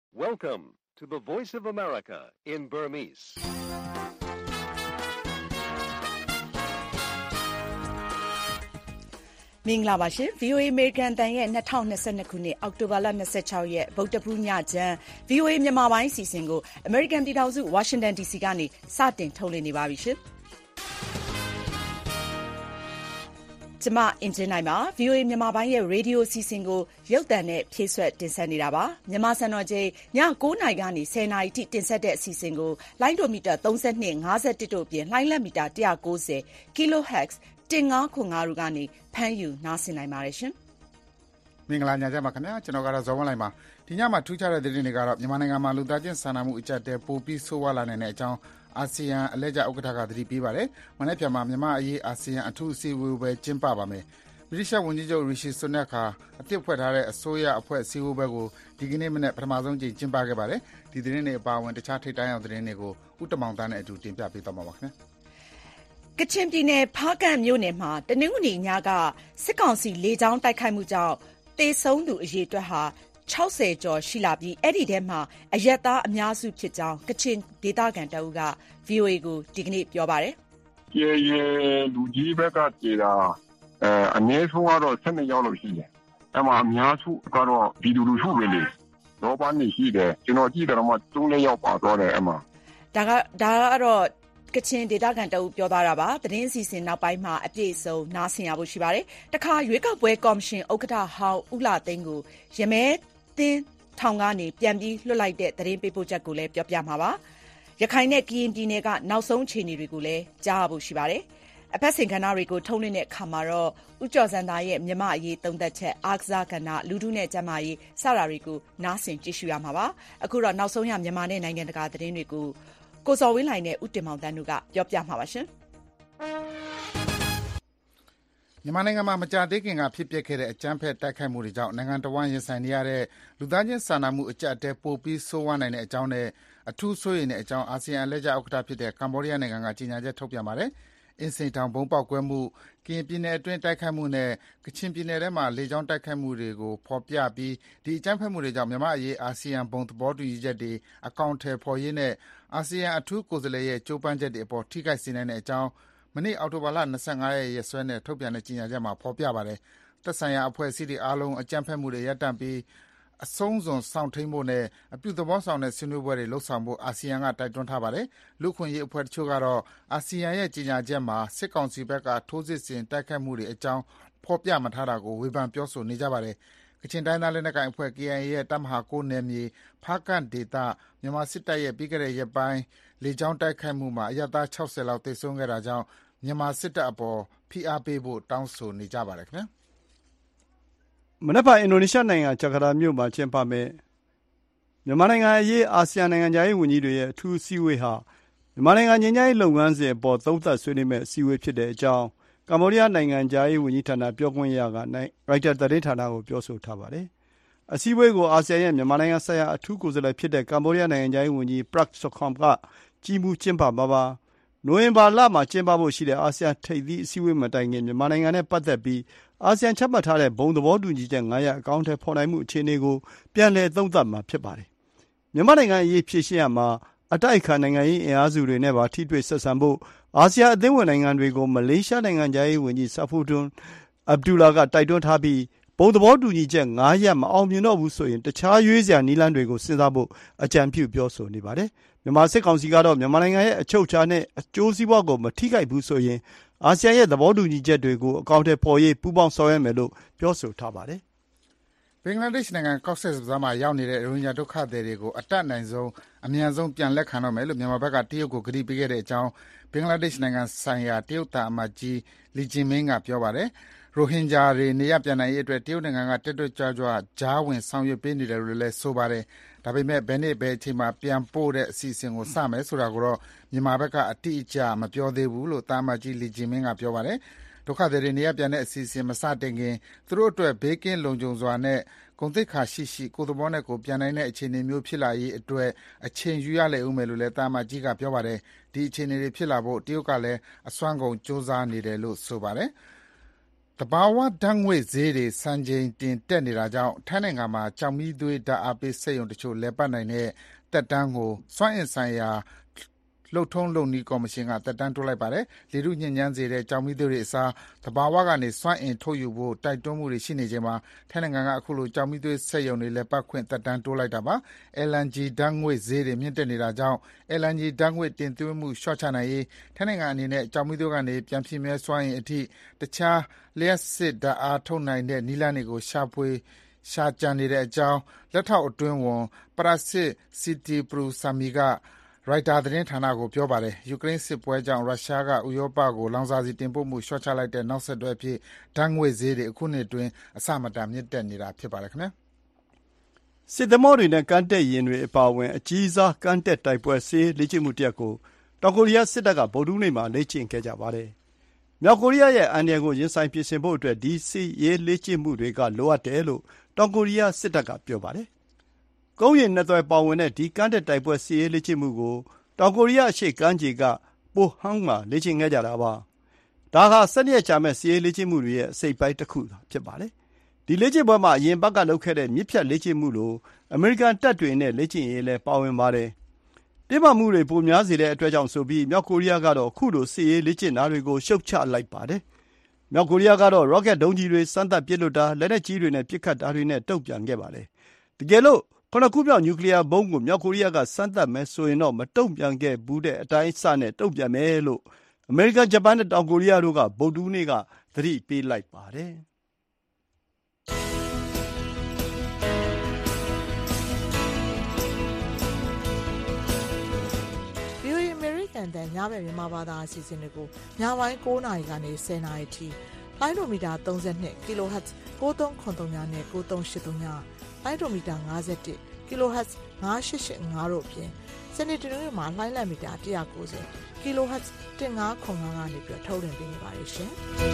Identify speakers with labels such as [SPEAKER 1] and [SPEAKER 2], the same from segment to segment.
[SPEAKER 1] Welcome to the Voice of America in Burmese.
[SPEAKER 2] ။မင်္ဂလာပါရှင် VOA American တန်ရဲ့2022ခုနှစ်အောက်တိုဘာလ26ရက်ဗုဒ္ဓဖူးညချမ်း VOA မြန်မာပိုင်းစီစဉ်ကို American ပြည်ထောင်စု Washington DC ကနေစတင်ထုတ်လွှင့်နေပါပြီရှင်။ကျမအင်ဂျင်နိုင်ပါ VOA မြန်မာပိုင်းရဲ့ရေဒီယိုစီစဉ်ကိုရုပ်သံနဲ့ဖြည့်ဆွတ်တင်ဆက်နေတာပါမြန်မာစံတော်ချိန်ည9:00နာရီကနေ10:00နာရီထိတင်ဆက်တဲ့အစီအစဉ်ကိုလိုင်းဒိုမီတာ32 51တို့အပြင်လိုင်းလက်မီတာ190 kHz 1505တို့ကနေဖမ်းယူနားဆင်နိုင်ပါတယ်ရှင်
[SPEAKER 3] မင်္ဂလာညချမ်းပါခင်ဗျာကျွန်တော်ကတော့ဇော်ဝင်းလိုက်ပါဒီညမှာထူးခြားတဲ့သတင်းတွေကတော့မြန်မာနိုင်ငံမှာလူသားချင်းစာနာမှုအကျပ်တဲပိုပြီးဆိုးဝါးလာနိုင်တဲ့အကြောင်းအာဆီယံအလဲကျဥက္ကဋ္ဌကသတိပေးပါတယ်မနေ့ပြန်မှာမြန်မာအရေးအာဆီယံအထူးအစည်းအဝေးပဲကျင်းပပါမယ်ဗြိတိရှဝန်ကြီးချုပ်ရီရှီဆွနက်ကအသစ်ဖွဲ့ထားတဲ့အစိုးရအဖွဲ့အစည်းအဝေးကိုဒီကနေ့မနေ့ပထမဆုံးကြိမ်ကျင်းပခဲ့ပါတယ်ဒီသတင်းတွေအပါအဝင်တခြားထိပ်တိုင်းအောင်သတင်းတွေကိုဥတ္တမောင်သားနဲ့အတူတင်ပြပေးသွားမှာပါခင်ဗျာ
[SPEAKER 2] ကချင်ပြည်နယ်ဖားကန့်မြို့နယ်မှာတနင်္ဂနွေညကစစ်ကောင်စီလေကြောင်းတိုက်ခိုက်မှုကြောင့်သေဆုံးသူအရေအတွက်ဟာ60ကျော်ရှိလာပြီးအဲ့ဒီထဲမှာအရက်သားအများစုဖြစ်ကြောင်းကချင်ဒေသခံတအုပ်က VOA ကိုဒီကနေ့ပြောပါတယ်
[SPEAKER 4] ။ကျေလူကြီးဘက်ကကြေတာအနည်းဆုံးကတော့12ယောက်လို့ရှိတယ်။အဲ့မှာအများစုကတော့ပြည်သူလူထုပဲလေ။တော့ပါနေရှိတယ်ကျွန်တော်ကြည့်တယ်တော့မှ3-4ယောက်ပါတော့တယ်အဲ့မှာ
[SPEAKER 2] ဒါကတော့ကချင်ဒေသခံတအုပ်ပြောသွားတာပါသတင်းအစီအစဉ်နောက်ပိုင်းမှာအပြည့်အစုံနားဆင်ရဖို့ရှိပါတယ်တခါရွေးကောက်ပွဲကော်မရှင်ဥက္ကဋ္ဌဟောင်းဦးလာသိန်းကိုရမဲတင်းထောင်ကနေပြန်ပြီးလွှတ်လိုက်တဲ့သတင်းပေးပို့ချက်ကိုလည်းပြောပြမှာပါရခိုင်နဲ့ကရင်ပြည်နယ်ကနောက်ဆုံးအခြေအနေတွေကိုလည်းကြားရဖို့ရှိပါတယ်အဖက်စင်ကဏ္ဍတွေကိုထုတ်လွှင့်တဲ့အခါမှာတော့ဦးကျော်စံသားရဲ့မြမအရေးသုံးသက်ချက်အားကစားကဏ္ဍလူထုနဲ့ကျမရေးစတာတွေကိုနားဆင်ကြည့်ရှုရမှာပါအခုတော့နောက်ဆုံးရမြန်မာနဲ့နိုင်ငံတကာသတင်းတွေကိုကိုစော်ဝင်းလိုင်နဲ့ဦးတင်မောင်တန်းတို့ကပြောပြမှာပါရှင်
[SPEAKER 3] မြန်မာနိုင်ငံမှာမကြာသေးခင်ကဖြစ်ပျက်ခဲ့တဲ့အကြမ်းဖက်တိုက်ခိုက်မှုတွေကြောင့်နိုင်ငံတော်ဝန်ရင်ဆိုင်နေရတဲ့လူသားချင်းစာနာမှုအကျပ်အတည်းပိုပြီးဆိုးဝါးနိုင်တဲ့အကြောင်းနဲ့အထူးဆိုးရိမ်တဲ့အကြောင်းအာဆီယံအလဲကျဥက္ကဋ္ဌဖြစ်တဲ့ကမ္ဘောဒီးယားနိုင်ငံကကြေညာချက်ထုတ်ပြန်ပါတယ်အင်းစိန်ထောင်ဘုံပေါက်ကွဲမှုကရင်ပြည်နယ်အတွင်းတိုက်ခိုက်မှုနဲ့ကချင်ပြည်နယ်ထဲမှာလေကြောင်းတိုက်ခိုက်မှုတွေကိုဖော်ပြပြီးဒီအကြမ်းဖက်မှုတွေကြောင့်မြန်မာအရေးအာဆီယံဘုံသဘောတူညီချက်တွေအကောင့်ထဲပေါ်ရေးနဲ့အာဆီယံအထူးကိုယ်စားလှယ်ရဲ့ကြိုးပမ်းချက်တွေအပေါ်ထိခိုက်စေနိုင်တဲ့အကြောင်းမနေ့အောက်တိုဘာလ25ရက်ရက်စွဲနဲ့ထုတ်ပြန်တဲ့ကြေညာချက်မှာဖော်ပြပါတယ်သက်ဆိုင်ရာအဖွဲ့အစည်းတွေအားလုံးအကြမ်းဖက်မှုတွေရပ်တန့်ပြီးအဆုံးစွန်စောင့်ထိန်ဖို့နဲ့အပြုသဘောဆောင်တဲ့ဆွေးနွေးပွဲတွေလှုပ်ဆောင်ဖို့အာဆီယံကတိုက်တွန်းထားပါတယ်လူခွင့်ရေးအဖွဲ့တချို့ကတော့အာဆီယံရဲ့ကြေညာချက်မှာစစ်ကောင်စီဘက်ကထိုးစစ်ဆင်တိုက်ခိုက်မှုတွေအကြောင်းဖော်ပြမထားတာကိုဝေဖန်ပြောဆိုနေကြပါတယ်ကချင်တိုင်းသားလက်နက်ကိုင်အဖွဲ့ KIA ရဲ့တပ်မဟာ9နယ်မြေဖားကန့်ဒေသမြန်မာစစ်တပ်ရဲ့ပြီးခဲ့တဲ့ရက်ပိုင်းလေကြောင်းတိုက်ခိုက်မှုမှာအရပ်သား60လောက်သေဆုံးခဲ့တာကြောင့်မြန်မာစစ်တပ်အပေါ်ဖိအားပေးဖို့တောင်းဆိုနေကြပါတယ်ခင်ဗျာ
[SPEAKER 5] မနက်ဖြန်အင်ဒိုနီးရှားနိုင်ငံဂျကာတာမြို့မှာကျင်းပမယ်မြန်မာနိုင်ငံအရေးအာဆီယံနိုင်ငံခြားရေးဝန်ကြီးတွေရဲ့အထူးအစည်းအဝေးဟာမြန်မာနိုင်ငံငြိမ်းချမ်းရေးလုပ်ငန်းစဉ်အပေါ်သုံးသပ်ဆွေးနွေးမယ့်အစည်းအဝေးဖြစ်တဲ့အကြောင်းကမ္ဘောဒီးယားနိုင်ငံခြားရေးဝန်ကြီးဌာနပြောခွင့်ရကရိုက်တာသတင်းဌာနကိုပြောဆိုထားပါတယ်အစည်းအဝေးကိုအာဆီယံရဲ့မြန်မာနိုင်ငံဆိုင်ရာအထူးကိုယ်စားလှယ်ဖြစ်တဲ့ကမ္ဘောဒီးယားနိုင်ငံခြားရေးဝန်ကြီး Prak Sokhonn ကကြီးမှုးကျင်းပမှာပါနိုဝင်ဘာလမှာကျင်းပဖို့ရှိတဲ့အာဆီယံထိပ်သီးအစည်းအဝေးမတိုင်ခင်မြန်မာနိုင်ငံနဲ့ပတ်သက်ပြီးအာဆီယံချမှတ်ထားတဲ့ဘုံသဘောတူညီချက်9ရပ်အကောင့်ထဲပေါ်နိုင်မှုအခြေအနေကိုပြန်လည်သုံးသပ်မှာဖြစ်ပါတယ်မြန်မာနိုင်ငံအရေးဖြေရှင်းရမှာအတိုက်အခံနိုင်ငံရေးအင်အားစုတွေနဲ့ပါထိတွေ့ဆက်ဆံဖို့အာဆီယံအသင်းဝင်နိုင်ငံတွေကိုမလေးရှားနိုင်ငံခြားရေးဝန်ကြီး Saifuddin Abdullah ကတိုက်တွန်းထားပြီးဘုံသဘောတူညီချက်9ရပ်မအောင်မြင်တော့ဘူးဆိုရင်တခြားရွေးစရာနည်းလမ်းတွေကိုစဉ်းစားဖို့အကြံပြုပြောဆိုနေပါတယ်မြန်မာစစ်ကောင်စီကတော့မြန်မာနိုင်ငံရဲ့အချုပ်အခြာနဲ့အကျိုးစီးပွားကိုမထိခိုက်ဘူးဆိုရင်အာဆီယံရဲ့သဘောတူညီချက်တွေကိုအကောင့်ထဲပေါ်ရေးပူးပေါင်းဆောင်ရွက်မယ်လို့ပြောဆိုထားပါတယ်
[SPEAKER 3] ဘင်္ဂလားဒေ့ရှ်နိုင်ငံကော့ဆက်ဘဇားမှာရောက်နေတဲ့ရိုဟင်ဂျာဒုက္ခသည်တွေကိုအတတ်နိုင်ဆုံးအမြန်ဆုံးပြန်လက်ခံတော့မယ်လို့မြန်မာဘက်ကတရုတ်ကိုကတိပေးခဲ့တဲ့အကြောင်းဘင်္ဂလားဒေ့ရှ်နိုင်ငံဆိုင်ရာတရုတ်သံအမတ်ကြီးလီဂျင်မင်းကပြောပါတယ်ရိုဟင်ဂျာတွေနေရပ်ပြန်နိုင်ရေးအတွက်တရုတ်နိုင်ငံကတက်ကြွကြားဝင်ဆောင်ရွက်ပေးနေတယ်လို့လည်းဆိုပါတယ်ဒါပေမဲ့ဘယ်နေ့ဘယ်အချိန်မှာပြန်ပို့တဲ့အစီအစဉ်ကိုစမယ်ဆိုတာကိုတော့မြန်မာဘက်ကအတိအကျမပြောသေးဘူးလို့တာမတ်ကြီးလီဂျင်မင်းကပြောပါတယ်ဒုက္ခသည်တွေနေရပ်ပြန်တဲ့အစီအစဉ်မစတင်ခင်သူတို့အတွက်ဘေးကင်းလုံခြုံစွာနဲ့ဂုဏ်သိက္ခာရှိကိုယ်သဘောနဲ့ကိုပြန်နိုင်တဲ့အခြေအနေမျိုးဖြစ်လာရေးအတွက်အချိန်ယူရလိမ့်ဦးမယ်လို့လည်းတာမတ်ကြီးကပြောပါတယ်ဒီအခြေအနေတွေဖြစ်လာဖို့တရုတ်ကလည်းအစွမ်းကုန်စ조사နေတယ်လို့ဆိုပါတယ်သဘာဝဓာတ်ငွေ့ဈေးတွေစံချိန်တင်တက်နေတာကြောင့်ထိုင်းနိုင်ငံမှာကျောက်မီးသွေးဓာတ်အားပေးစက်ရုံတချို့လည်ပတ်နိုင်တဲ့သက်တမ်းကိုစွမ်းအင်ဆိုင်ရာလုပ်ထုံးလုပ်နည်းကော်မရှင်ကသက်တမ်းတိုးလိုက်ပါတယ်။လေထုညစ်ညမ်းစေတဲ့ကျောက်မီးသွေးတွေအစားသဘာဝကနေစွမ်းအင်ထုတ်ယူဖို့တိုက်တွန်းမှုတွေရှိနေချိန်မှာထိုင်းနိုင်ငံကအခုလိုကျောက်မီးသွေးစက်ရုံတွေလည်ပတ်ခွင့်သက်တမ်းတိုးလိုက်တာပါ။ LNG ဓာတ်ငွေ့ဈေးတွေမြင့်တက်နေတာကြောင့် LNG ဓာတ်ငွေ့တင်သွင်းမှုလျှော့ချနိုင်ရေးထိုင်းနိုင်ငံအနေနဲ့ကျောက်မီးသွေးကနေပြန်ပြည့်မြဲစွမ်းအင်အထိတခြားလျှပ်စစ်ဓာတ်အားထုတ်နိုင်တဲ့နည်းလမ်းတွေကိုရှာကြံနေတဲ့အကြောင်းလက်ထောက်အတွင်းဝန် Prasit Sittiprusamy ကရိုက်တာသတင်းဌာနကိုပြောပါတယ်။ယူကရိန်းစစ်ပွဲကြောင့်ရုရှားကဥရောပကိုလောင်စာဆီတင်ပို့မှုလျှော့ချလိုက်တဲ့နောက်ဆက်တွဲအဖြစ်ဓာတ်ငွေ့ဈေးတွေအခုနှစ်အတွင်းအဆမတန်မြင့်တက်နေတာဖြစ်ပါတယ်ခင်ဗျာ
[SPEAKER 5] ။စစ်သင်္ဘောတွေနဲ့ကမ်းတက်ယာဉ်တွေအပါအဝင်အကြီးစားကမ်းတက်တိုက်ပွဲစစ်ရေးလေ့ကျင့်မှုတစ်ရပ်ကိုတောင်ကိုရီးယားစစ်တပ်ကဗုဒ္ဓဟူးနေ့မှာလေ့ကျင့်ခဲ့ကြပါတယ်။မြောက်ကိုရီးယားရဲ့အန္တရာယ်ကိုရင်ဆိုင်ပြင်ဆင်ဖို့အတွက်ဒီစစ်ရေးလေ့ကျင့်မှုတွေကလိုအပ်တယ်လို့တောင်ကိုရီးယားစစ်တပ်ကပြောပါတယ်။ကုန်းယာဉ်နှစ်သွယ်ပါဝင်တဲ့ဒီကမ်းတက်တိုက်ပွဲစစ်ရေးလေ့ကျင့်မှုကိုတောင်ကိုရီးယားအရှေ့ကမ်းခြေကပိုဟန်းမှာလေ့ကျင့်ခဲ့ကြတာပါ။ဒါဟာ12ရက်ကြာမဲ့စစ်ရေးလေ့ကျင့်မှုတွေရဲ့အစိတ်အပိုင်းတစ်ခုဖြစ်ပါတယ်။ဒီလေ့ကျင့်ပွဲမှာအရင်ဘက်ကလုပ်ခဲ့တဲ့မြစ်ဖြတ်လေ့ကျင့်မှုလိုအမေရိကန်တပ်တွေနဲ့လေ့ကျင့်ရေးလည်းပါဝင်ပါတယ်။တင်းမာမှုတွေပိုများစေတဲ့အတွက်ကြောင့်ဆိုပြီးမြောက်ကိုရီးယားကတော့ခုလိုစစ်ရေးလေ့ကျင့်တာတွေကိုရှုတ်ချလိုက်ပါတယ်။မြောက်ကိုရီးယားကတော့ရော့ကက်ဒုံးကြီးတွေစမ်းသပ်ပစ်လွှတ်တာလက်နက်ကြီးတွေနဲ့ပစ်ခတ်တာတွေနဲ့တုံ့ပြန်ခဲ့ပါတယ်။တကယ်လို့9 ခုမြောက်နျူကလီးယားဘုံးကိုမြောက်ကိုရီးယားကစမ်းသပ်မယ်ဆိုရင်တော့မတုံ့ပြန်ခဲ့ဘူးတဲ့အတိုင်းအဆနဲ့တုံ့ပြန်မယ်လို့အမေရိကန်ဂျပန်နဲ့တောင်ကိုရီးယားတို့ကဗုဒ္ဓဟူးနေ့ကသတိပေးလိုက်ပါတယ်
[SPEAKER 6] ။ VOA အမေရိကန်တန်ညဘက်မြန်မာဘာသာအစီအစဉ်တွေကိုညပိုင်း9နာရီကနေ10နာရီထိလိုင်းဒိုမီတာ32 kHz 9393နဲ့9383လိုင်းဒိုမီတာ51 kHz 9885တို့အပြင်စနေတနင်္ဂနွေမှာလိုင်းလံမီတာ190 kHz 1505ကနေပြီးထုတ်လွှင့်ပေးနေပါတယ်ရှင်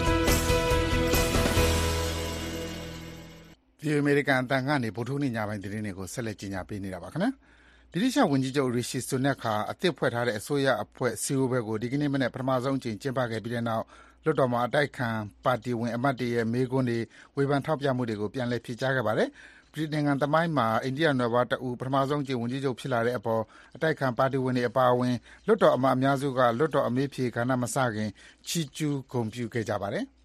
[SPEAKER 3] ။ဒီအမေရိကန်အတန်ကနေဗုဒ္ဓဟူးနေ့ညပိုင်းသတင်းတွေကိုဆက်လက်ကြီးညာပေးနေတာပါခင်ဗျာ။ဒီတိကျဝန်ကြီးချုပ်ရီရှီဆွန်နက်ခါအသစ်ဖွဲ့ထားတဲ့အစိုးရအဖွဲ့စီအိုဘဲကိုဒီကနေ့မနေ့ပထမဆုံးအကြိမ်ကျင်းပခဲ့ပြီးတဲ့နောက်လွှတ်တော်မှာအတိုက်ခံပါတီဝင်အမတ်တွေရဲ့မေးခွန်းတွေဝေဖန်ထောက်ပြမှုတွေကိုပြန်လည်ဖြေကြားခဲ့ပါတယ်။ဗြိတိန်နိုင်ငံသမိုင်းမှာအိန္ဒိယနွယ်ဖွားတဦးပထမဆုံးအကြိမ်ဝန်ကြီးချုပ်ဖြစ်လာတဲ့အပေါ်အတိုက်ခံပါတီဝင်တွေအပါအဝင်လွှတ်တော်အမတ်အများစုကလွှတ်တော်အမေးဖြေကဏ္ဍမစခင်ချီးကျူးဂုဏ်ပြုခဲ့ကြပါတယ်။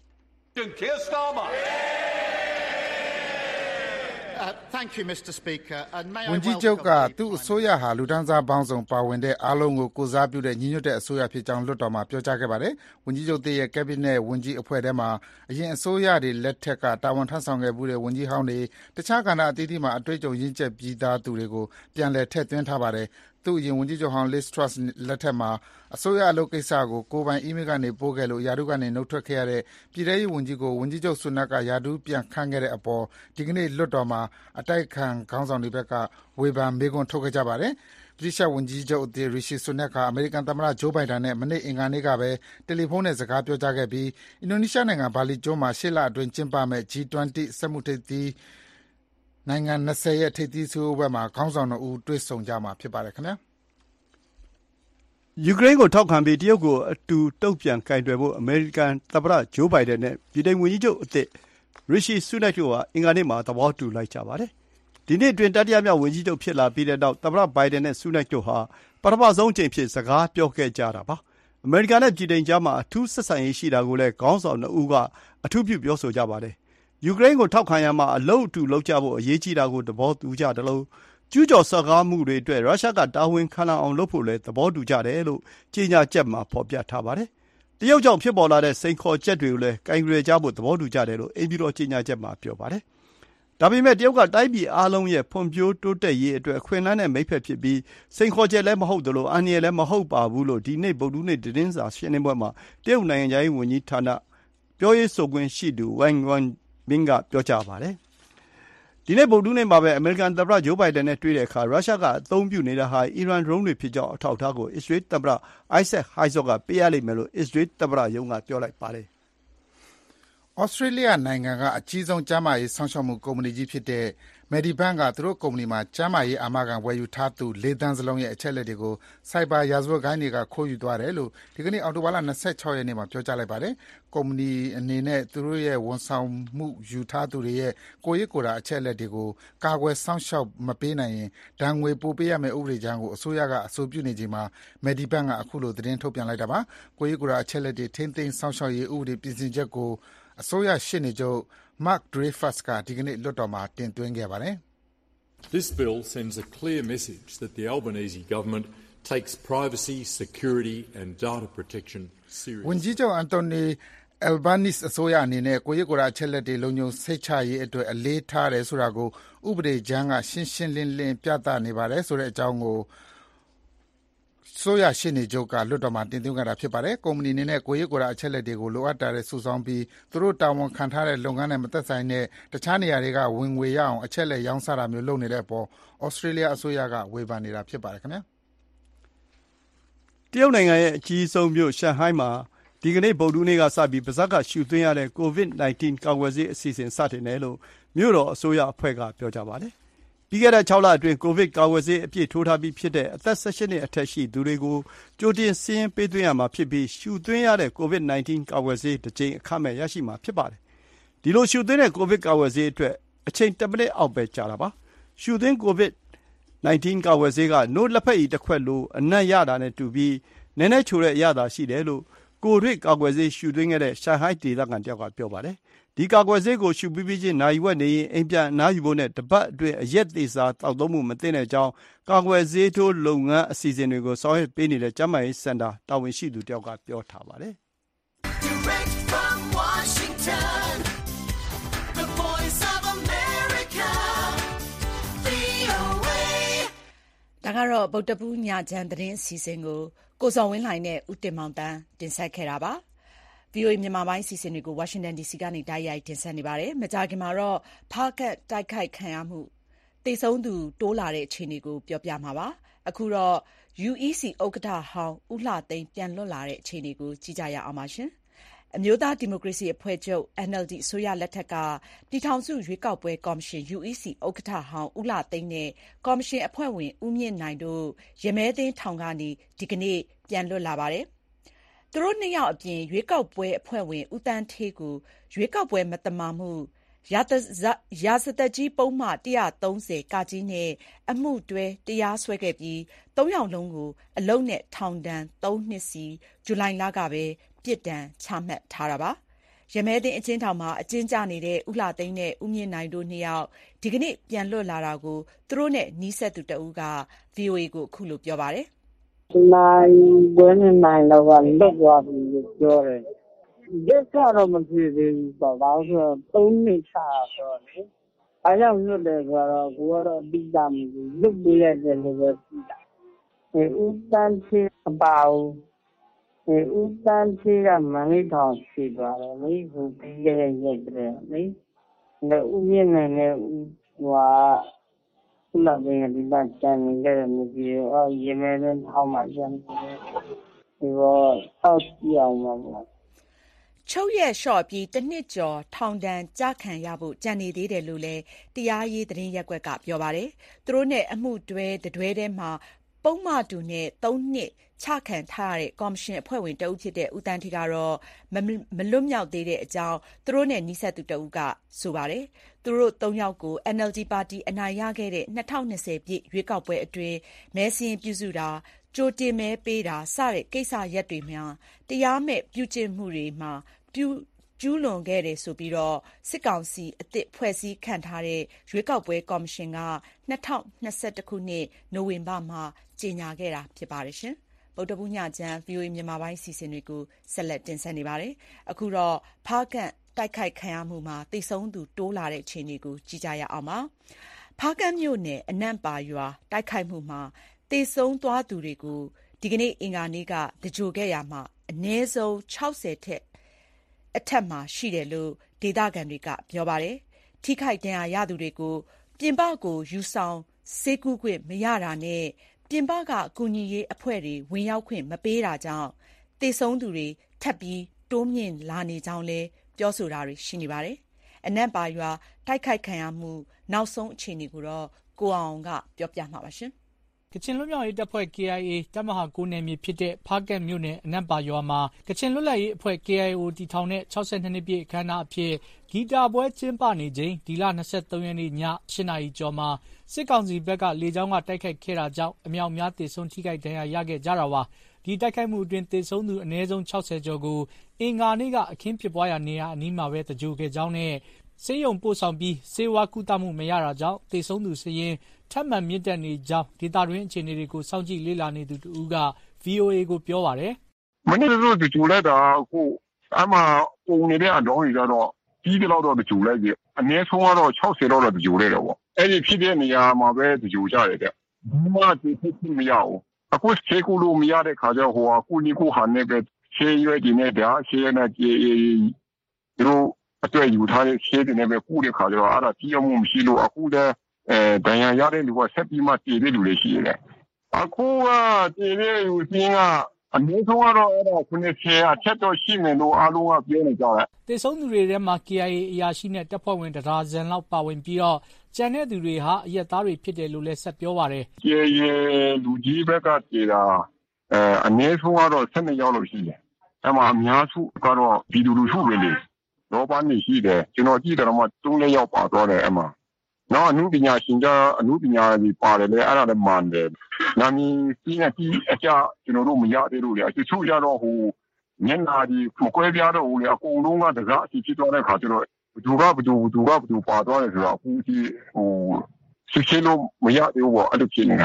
[SPEAKER 3] ဝန်ကြီးချုပ်ကသူ့အစိုးရဟာလူတန်းစားပေါင်းစုံပါဝင်တဲ့အားလုံးကိုကိုယ်စားပြုတဲ့ညီညွတ်တဲ့အစိုးရဖြစ်ကြောင်းလွှတ်တော်မှာပြောကြားခဲ့ပါတယ်။ဝန်ကြီးချုပ်သစ်ရဲ့ကက်ဘိနက်ဝန်ကြီးအဖွဲ့ထဲမှာအရင်အစိုးရတွေလက်ထက်ကတာဝန်ထမ်းဆောင်ခဲ့မှုတဲ့ဝန်ကြီးဟောင်းတွေတခြားကဏ္ဍအသီးသီးမှာအတွေ့အကြုံရင့်ကျက်ပြီးသားသူတွေကိုပြန်လည်ထည့်သွင်းထားပါတယ်။သူ့အရင်ဝန်ကြီးချုပ်ဟောင်း Liz Truss လက်ထက်မှာအစိုးရအလုပ်ကိစ္စကိုကိုယ်ပိုင်အီးမေးလ်ကနေပို့ခဲ့လို့ယာဒူးကနေနှုတ်ထွက်ခဲ့ရတဲ့ပြည်ထရေးဝန်ကြီးကိုဝန်ကြီးချုပ်ဆွန်နက်ကယာဒူးပြန်ခန့်ခဲ့တဲ့အပေါ်ဒီကနေ့လွှတ်တော်မှာအတိုက်ခံခေါင်းဆောင်တွေဘက်ကဝေဖန်မေးခွန်းထုတ်ခဲ့ကြပါတယ်။ဗြိတိရှဝန်ကြီးချုပ်အသစ်ရီရှီဆွန်နက်ကအမေရိကန်သမ္မတဂျိုးဘိုင်ဒန်နဲ့မနေ့အင်္ဂါနေ့ကပဲတယ်လီဖုန်းနဲ့စကားပြောကြားခဲ့ပြီးအင်ဒိုနီးရှားနိုင်ငံဘာလီကျွန်းမှာရှေ့လအတွင်းကျင်းပမယ့် G20 စက်မှုထိပ်သီးနိုင်ငံ20ရဲ့ထိပ်သီးစည်းဝေးပွဲမှာခေါင်းဆောင်2ဦးတွေ့ဆုံကြမှာဖြစ်ပါတယ်ခင်ဗျာ။
[SPEAKER 5] ယူကရိန်းကိုထောက်ခံပြီးတရုတ်ကိုအတူတုံ့ပြန်ကိုင်တွယ်ဖို့အမေရိကန်သမ္မတဂျိုးဘိုင်ဒန်နဲ့ဗြိတိန်ဝန်ကြီးချုပ်အသစ်ရီရှီဆူနက်တို့ဟာအင်္ဂါနေ့မှာသဘောတူလိုက်ကြပါတယ်။ဒီနေ့အတွင်းတတိယမြောက်ဝန်ကြီးချုပ်ဖြစ်လာပြီးတဲ့နောက်သမ္မတဘိုင်ဒန်နဲ့ဆူနက်တို့ဟာပထမဆုံးအကြိမ်ဖြစ်စကားပြောခဲ့ကြတာပါ။အမေရိကန်နဲ့ဗြိတိန်ကြားမှာအထူးဆက်ဆံရေးရှိတာကိုလည်းခေါင်းဆောင်2ဦးကအထူးပြုပြောဆိုကြပါတယ်။ယူကရိန်းကိုထောက်ခံရမှာအလုပ်အတူလုပ်ကြဖို့အရေးကြီးတာကိုသဘောတူကြတယ်လို့ကျူးကျော်စော်ကားမှုတွေအတွက်ရုရှားကတာဝန်ခံလာအောင်လုပ်ဖို့လည်းသဘောတူကြတယ်လို့ကြေညာချက်မှာဖော်ပြထားပါတယ်။တရုတ်ကြောင့်ဖြစ်ပေါ်လာတဲ့စိန်ခေါ်ချက်တွေကိုလည်းကိုင်တွယ်ကြဖို့သဘောတူကြတယ်လို့အိမ်ဖြူတော်ကြေညာချက်မှာပြောပါတယ်။ဒါပေမဲ့တရုတ်ကတိုင်းပြည်အားလုံးရဲ့ဖွံ့ဖြိုးတိုးတက်ရေးအတွက်အခွင့်အလမ်းနဲ့မိတ်ဖက်ဖြစ်ပြီးစိန်ခေါ်ချက်လည်းမဟုတ်သလိုအန္တရာယ်လည်းမဟုတ်ပါဘူးလို့ဒီနေ့ဗုဒ္ဓဟူးနေ့သတင်းစာရှင်းလင်းပွဲမှာတရုတ်နိုင်ငံခြားရေးဝန်ကြီးဌာနပြောရေးဆိုခွင့်ရှိသူဝမ်ဝန်ဘင်ကပြောကြားပါတယ်။ဒီနေ့ဗုဒ္ဓဟူးနေ့မှာပဲအမေရိကန်သမ္မတဂျိုးဘိုင်ဒန်နဲ့တွေ့တဲ့အခါရုရှားကအသုံးပြုနေတာဟာအီရန်ဒရုန်းတွေဖြစ်ကြောင်းအထောက်အထားကိုအစ္စရေးသမ္မတအိုက်ဇက်ဟိုက်ဇော့ကပေးရလိမ့်မယ်လို့အစ္စရေးသမ္မတရုံးကပြောလိုက်ပါတယ်။
[SPEAKER 3] ဩစတြေးလျနိုင်ငံကအကြီးဆုံးကျန်းမာရေးစောင့်ရှောက်မှုကုမ္ပဏီကြီးဖြစ်တဲ့ Medibank ကသူတို့ကုမ္ပဏီမှာကျန်းမာရေးအာမခံဝယ်ယူထားသူ ၄ သန်းစလုံးရဲ့အချက်အလက်တွေကိုဆိုက်ဘာရာဇဝတ်ဂိုဏ်းတွေကခိုးယူသွားတယ်လို့ဒီကနေ့အောက်တိုဘာလ26 ရက်နေ့မှာပြောကြားလိုက်ပါတယ်။ကုမ္ပဏီအနေနဲ့သူတို့ရဲ့ဝန်ဆောင်မှုယူထားသူတွေရဲ့ကိုယ်ရေးကိုယ်တာအချက်အလက်တွေကိုကာကွယ်စောင့်ရှောက်မပေးနိုင်ရင်ဒဏ်ငွေပိုပေးရမယ့်ဥပဒေကြမ်းကိုအစိုးရကအဆိုပြုနေချိန်မှာ Medibank ကအခုလိုသတင်းထုတ်ပြန်လိုက်တာပါ။ကိုယ်ရေးကိုယ်တာအချက်အလက်တွေထိန်းသိမ်းစောင့်ရှောက်ရေးဥပဒေပြင်ဆင်ချက်ကိုအစိုးရရှေ့နေချုပ် Mark Dreyfus ကဒီကနေ့လွှတ်တော်မှာတင်သွင်းခဲ့ပါတယ်။
[SPEAKER 7] This bill sends a clear message that the Albanese government takes privacy, security and data protection seriously.
[SPEAKER 3] ဝန်ကြီးချုပ်အန်တိုနီ Albanese အစိုးရအနေနဲ့ကိုယ့်ရဲ့ကိုယ်တာအချက်အလက်တွေလုံခြုံစိတ်ချရေးအတွက်အလေးထားတယ်ဆိုတာကိုဥပဒေကြမ်းကရှင်းရှင်းလင်းလင်းပြသနေပါတယ်ဆိုတဲ့အကြောင်းကိုဆိုရရှင်းနေချုပ်ကလွတ်တော်မှာတင်သွင်းခဲ့တာဖြစ်ပါတယ်။ကုမ္ပဏီအနေနဲ့ကိုယ့်ရဲ့ကိုယ်တာအချက်အလက်တွေကိုလိုအပ်တာတဲ့စုဆောင်းပြီးသူတို့တာဝန်ခံထားတဲ့လုပ်ငန်းနဲ့မသက်ဆိုင်တဲ့တခြားနေရာတွေကဝင်ငွေရအောင်အချက်အလက်ရောင်းစားတာမျိုးလုပ်နေတဲ့အပေါ်ဩစတြေးလျအစိုးရကဝေဖန်နေတာဖြစ်ပါတယ်ခင်ဗျာ
[SPEAKER 5] ။တရုတ်နိုင်ငံရဲ့အကြီးဆုံးမြို့ရှန်ဟိုင်းမှာဒီကနေ့ဗုဒ္ဓဟူးနေ့ကစပြီးပါးစပ်ကရှုသွင်းရတဲ့ COVID-19 ကာကွယ်ဆေးအစီအစဉ်စတင်တယ်လို့မြို့တော်အစိုးရအဖွဲ့ကပြောကြားပါတယ်။ပြီးခဲ့တဲ့6 လအတွင်းကိုဗစ်ကာကွယ်ဆေးအပြည့်ထိုးထားပြီးဖြစ်တဲ့အသက်18နှစ်အထက်ရှိသူတွေကိုကြိုတင်စာရင်းပေးသွင်းရမှာဖြစ်ပြီးရှုသွင်းရတဲ့ COVID-19 ကာကွယ်ဆေးတစ်ကြိမ်အခမဲ့ရရှိမှာဖြစ်ပါတယ်။ဒီလိုရှုသွင်းတဲ့ကိုဗစ်ကာကွယ်ဆေးအတွက်အချိန်10 မိနစ်အောက်ပဲကြာတာပါ။ရှုသွင်းကိုဗစ် 19 ကာကွယ်ဆေးကနို့လက်ဖက်ရည်တစ်ခွက်လိုအနံ့ရတာနဲ့တူပြီးနည်းနည်းချိုတဲ့အရသာရှိတယ်လို့ကိုဗစ်ကာကွယ်ဆေးရှုသွင်းခဲ့တဲ့ရှန်ဟိုင်းဒေသခံတယောက်ကပြောပါတယ်။ဒီကာကွယ်ဆေးကိုရှုပြီးချင်းနာရီဝက်နေရင်အိမ်ပြန်အနားယူဖို့နဲ့တပတ်အတွင်းအရက်သေးစာတောက်သုံးမှုမသင့်တဲ့အကြောင်းကာကွယ်ဆေးထိုးလုပ်ငန်းအစီအစဉ်တွေကိုဆောင်ရွက်ပေးနေတဲ့ကျန်းမာရေးစင်တာတာဝန်ရှိသူတယောက်ကပြောထားပါတယ်။
[SPEAKER 8] Direct from Washington, the voice of America, VOA
[SPEAKER 2] ဒါကတော့ဗုဒ္ဓဘူးညချမ်းသတင်းအစီအစဉ်ကိုစောဝင်းလှိုင်နဲ့ဦးတင်မောင်တန်းတင်ဆက်ခဲ့တာပါ။ VOA မြန်မာပိုင်းအစီအစဉ်တွေကို Washington DC ကနေတိုက်ရိုက်တင်ဆက်နေပါတယ်။မကြာခင်မှာတော့ဖားကတ်တိုက်ခိုက်ခံရမှုသေဆုံးသူတိုးလာတဲ့အခြေအနေကိုပြောပြမှာပါ။အခုတော့ UEC ဥက္ကဋ္ဌဟောင်းဦးလှသိန်းပြန်လွတ်လာတဲ့အခြေအနေကိုကြည့်ကြရအောင်ပါရှင်။အမျိုးသားဒီမိုကရေစီအဖွဲ့ချုပ် NLD အစိုးရလက်ထက်ကပြည်ထောင်စုရွေးကောက်ပွဲကော်မရှင် UEC ဥက္ကဋ္ဌဟောင်းဦးလှသိန်းနဲ့ကော်မရှင်အဖွဲ့ဝင်ဦးမြင့်နိုင်တို့ရမဲသိမ်းထောင်ကနေဒီကနေ့ပြန်လွတ်လာပါတယ်။သူတို့နှစ်ယောက်အပြင်ရွေးကောက်ပွဲအဖွဲ့ဝင်ဦးတန်းဌေးကိုရွေးကောက်ပွဲမသမာမှုရာဇသက်ကြီးပုံမှန်130 ကကြီးနဲ့အမှုတွဲတရားစွဲခဲ့ပြီး3ယောက်လုံးကိုအလုပ်နဲ့ထောင်ဒဏ်3နှစ်စီဇူလိုင်လကပဲပြစ်ဒဏ်ချမှတ်ထားတာပါ။ရမဲသိမ်းအကျဉ်းထောင်မှာအကျဉ်းကျနေတဲ့ဦးလှသိန်းနဲ့ဦးမြင့်နိုင်တို့နှစ်ယောက်ဒီကနေ့ပြန်လွတ်လာတာကိုသူတို့နဲ့နီးစပ်သူတဦးက VOA ကိုအခုလိုပြောပါတယ်
[SPEAKER 9] ။နိုင်ဝင်းနိုင်တော့ကလွတ်သွားပြီလို့ပြောတယ်။ရက်ကတော့မဖြစ်သေးဘူးပေါ့။ဘာလို့ဆိုတော့3နှစ်ချတော့လေ။အားကြောင့်လွတ်တယ်ဆိုတော့ကိုကတော့အတိအကျမသိဘူး။လွတ်ပေးရတယ်လို့ပဲသိတာ။ဦးတန်းချေအပါဦးတန်းချေကမန္တလေးထောင်ရှိသွားတယ်လေ။ဟိုပြီးခဲ့တဲ့ရက်တည်းလေ။ဦးမြင့်နိုင်နဲ့ခုနကဒီကကြံနေကြတယ်မြေရမဲနဲ့ထောင်းမှကြံနေတယ်ဒီတော့ဆောက်ကြည့်အောင်ပါ
[SPEAKER 2] ချုပ်ရက်လျှော့ပြီးတစ်နှစ်ကျော်ထောင်ဒဏ်ကြခံရဖို့ကြံနေသေးတယ်လို့လည်းတရားရေးသတင်းရက်ကွက်ကပြောပါတယ်။သူတို့နဲ့အမှုတွဲထဲမှာပုံမှန်တူနဲ့3နှစ်ချခံထားရတဲ့ကော်မရှင်အဖွဲ့ဝင်တဦးဖြစ်တဲ့ဦးတန်းဌေးကတော့မလွတ်မြောက်သေးတဲ့အကြောင်းသူတို့နဲ့နီးစပ်သူတဦးကဆိုပါတယ်။သူတို့3ယောက်ကို NLD ပါတီအနိုင်ရခဲ့တဲ့2020ပြည့်ရွေးကောက်ပွဲအတွင်းမဲစာရင်းပြုစုတာကြိုတင်မဲပေးတာစတဲ့ကိစ္စရပ်တွေမှာတရားမဲ့ပြုကျင့်မှုတွေမှာကျူးလွန်ခဲ့တယ်ဆိုပြီးစစ်ကောင်စီအသစ်ဖွဲ့စည်းခန့်ထားတဲ့ရွေးကောက်ပွဲကော်မရှင်က2021ခုနှစ်နိုဝင်ဘာမှာကြေညာခဲ့တာဖြစ်ပါတယ်ရှင်။ဗုဒ္ဓဘူးညချမ်း VOA မြန်မာပိုင်းအစီအစဉ်တွေကိုဆက်လက်တင်ဆက်နေပါတယ်။အခုတော့ဖားကန့်တိုက်ခိုက်ခံရမှုမှာသေဆုံးသူတိုးလာတဲ့အခြေအနေကိုကြည့်ကြရအောင်ပါ။ဖားကန့်မြို့နယ်အနန့်ပါရွာတိုက်ခိုက်မှုမှာသေဆုံးသွားသူတွေကိုဒီကနေ့အင်္ဂါနေ့ကတကြိုခဲ့ရမှာအနည်းဆုံး60အထက်မှာရှိတယ်လို့ဒေသခံတွေကပြောပါတယ်။ထိခိုက်ဒဏ်ရာရသူတွေကိုပြင်ပကိုယူဆောင်ဆေးကုခွင့်မရတာနဲ့ပြင်ပကကူညီရေးအဖွဲ့တွေဝင်ရောက်ခွင့်မပေးတာကြောင့်သေဆုံးသူတွေထပ်ပြီးတိုးမြင့်လာနေကြောင်းလည်းပြောဆိုတာတွေရှိနေပါတယ်။အနက်ပါရွာတိုက်ခိုက်ခံရမှုနောက်ဆုံးအခြေအနေကိုတော့ကိုအောင်ကပြောပြမှာပါရှင်
[SPEAKER 10] ကချင်လွတ်မြောက်ရေးတပ်ဖွဲ့ KIA တပ်မဟာ9နယ်မြေဖြစ်တဲ့ဖားကတ်မြို့နယ်အနက်ပါရွာမှာကချင်လွတ်လပ်ရေးအဖွဲ့ KIO တည်ထောင်တဲ့62နှစ်ပြည့်အခမ်းအနားအဖြစ်ဂီတာပွဲကျင်းပနေချိန်ဒီလ23ရက်နေ့ည8နာရီကျော်မှာစစ်ကောင်စီဘက်ကလေကြောင်းကတိုက်ခိုက်ခဲ့တာကြောင့်အမြောက်များတေဆုံးထိခိုက်ဒဏ်ရာရခဲ့ကြတာပါဒီတိုက်ခိုက်မှုအတွင်းတေဆုံးသူအနည်းဆုံး60ကျော်ကိုအင်္ဂါနေ့ကအခင်းဖြစ်ပွားရာနေရာအနီးမှာပဲတကြိုခဲ့ကြောင်းနဲ့ဆေးရုံပို့ဆောင်ပြီးဆေးဝါးကုသမှုမရတာကြောင့်တေဆုံးသူစရင်ထပ်မံမြင့်တက်နေကြောင်းဒေတာတွင်အခြေအနေတွေကိုစောင့်ကြည့်လေ့လာနေသူတူက VOA ကိုပြောပါတယ်
[SPEAKER 4] ။မနေ့ကတော့ဒီကျူလိုက်တာကိုအမှပုံနေတဲ့အတော်ကြီးကတော့ပြီးတော့ဒီကျူလိုက်ပြီအနည်းဆုံးကတော့60တော့ဒီကျူလိုက်တော့ပေါ့အဲ့ဒီဖြစ်တဲ့နေရာမှာပဲဒီကျူကြရတယ်တဲ့ဒီမှာဒီဖြစ်မရဘူးအခုဆေးကူလို့မရတဲ့ခါကျဟိုအခုဒီကိုဟာနေပဲဆေးရွက်ဒီနဲ့ဒါဆေးနဲ့ဒီတို့အတွက်ယူထားတဲ့ဆေးတွေနဲ့ပဲကူတဲ့ခါကျတော့အဲ့ဒါကြီးအောင်မရှိလို့အခုလည်းဒဏ်ရာရတဲ့လူကဆက်ပြီးမှတည်တဲ့လူတွေရှိရတယ်အခုကတည်တဲ့လူစင်းကအနည်းဆုံးကတော့အဲ့ဒါခုနှစ်ဆယ်အချက်တော့ရှိမယ်လို့အားလုံးကပြောနေကြတယ်
[SPEAKER 10] တေဆုံးသူတွေထဲမှာ KIA အရာရှိနဲ့တပ်ဖွဲ့ဝင်တရာဇန်လောက်ပါဝင်ပြီးတော့ကျန်တဲ့သူတွေဟာအရက်သားတွေဖြစ်တယ်လို့လည်းဆက်ပြောပါတယ်
[SPEAKER 4] KIA လူကြီးဘက်ကတည်တာအနည်းဆုံးကတော့12ယောက်လို့ရှိတယ်အဲ့မှာအများစုကတော့ဒီလူစုပဲလေတော့ပါနေရှိတယ်ကျွန်တော်ကြည့်တယ်တော့မှ3-4ယောက်ပါတော့တယ်အဲ့မှာနော်အမှုပညာရှင်ကအမှုပညာကြီးပါတယ်လေအဲ့ဒါလည်းမှန်တယ်နာမည်ကြီးနဲ့ကြီးအကြကျွန်တော်တို့မရသေးလို့လေအချို့ကြတော့ဟိုညနာဒီမကွဲပြားတော့ဘူးလေအကုန်လုံးကတကားအစီဖြစ်သွားတဲ့ခါကျတော့ဘသူကပါသွားတယ်ဆိုတော့အခုဒီဟိုစစ်စစ်လို့မရသေးဘူးပေါ့အဲ့လိုဖြစ်နေတာ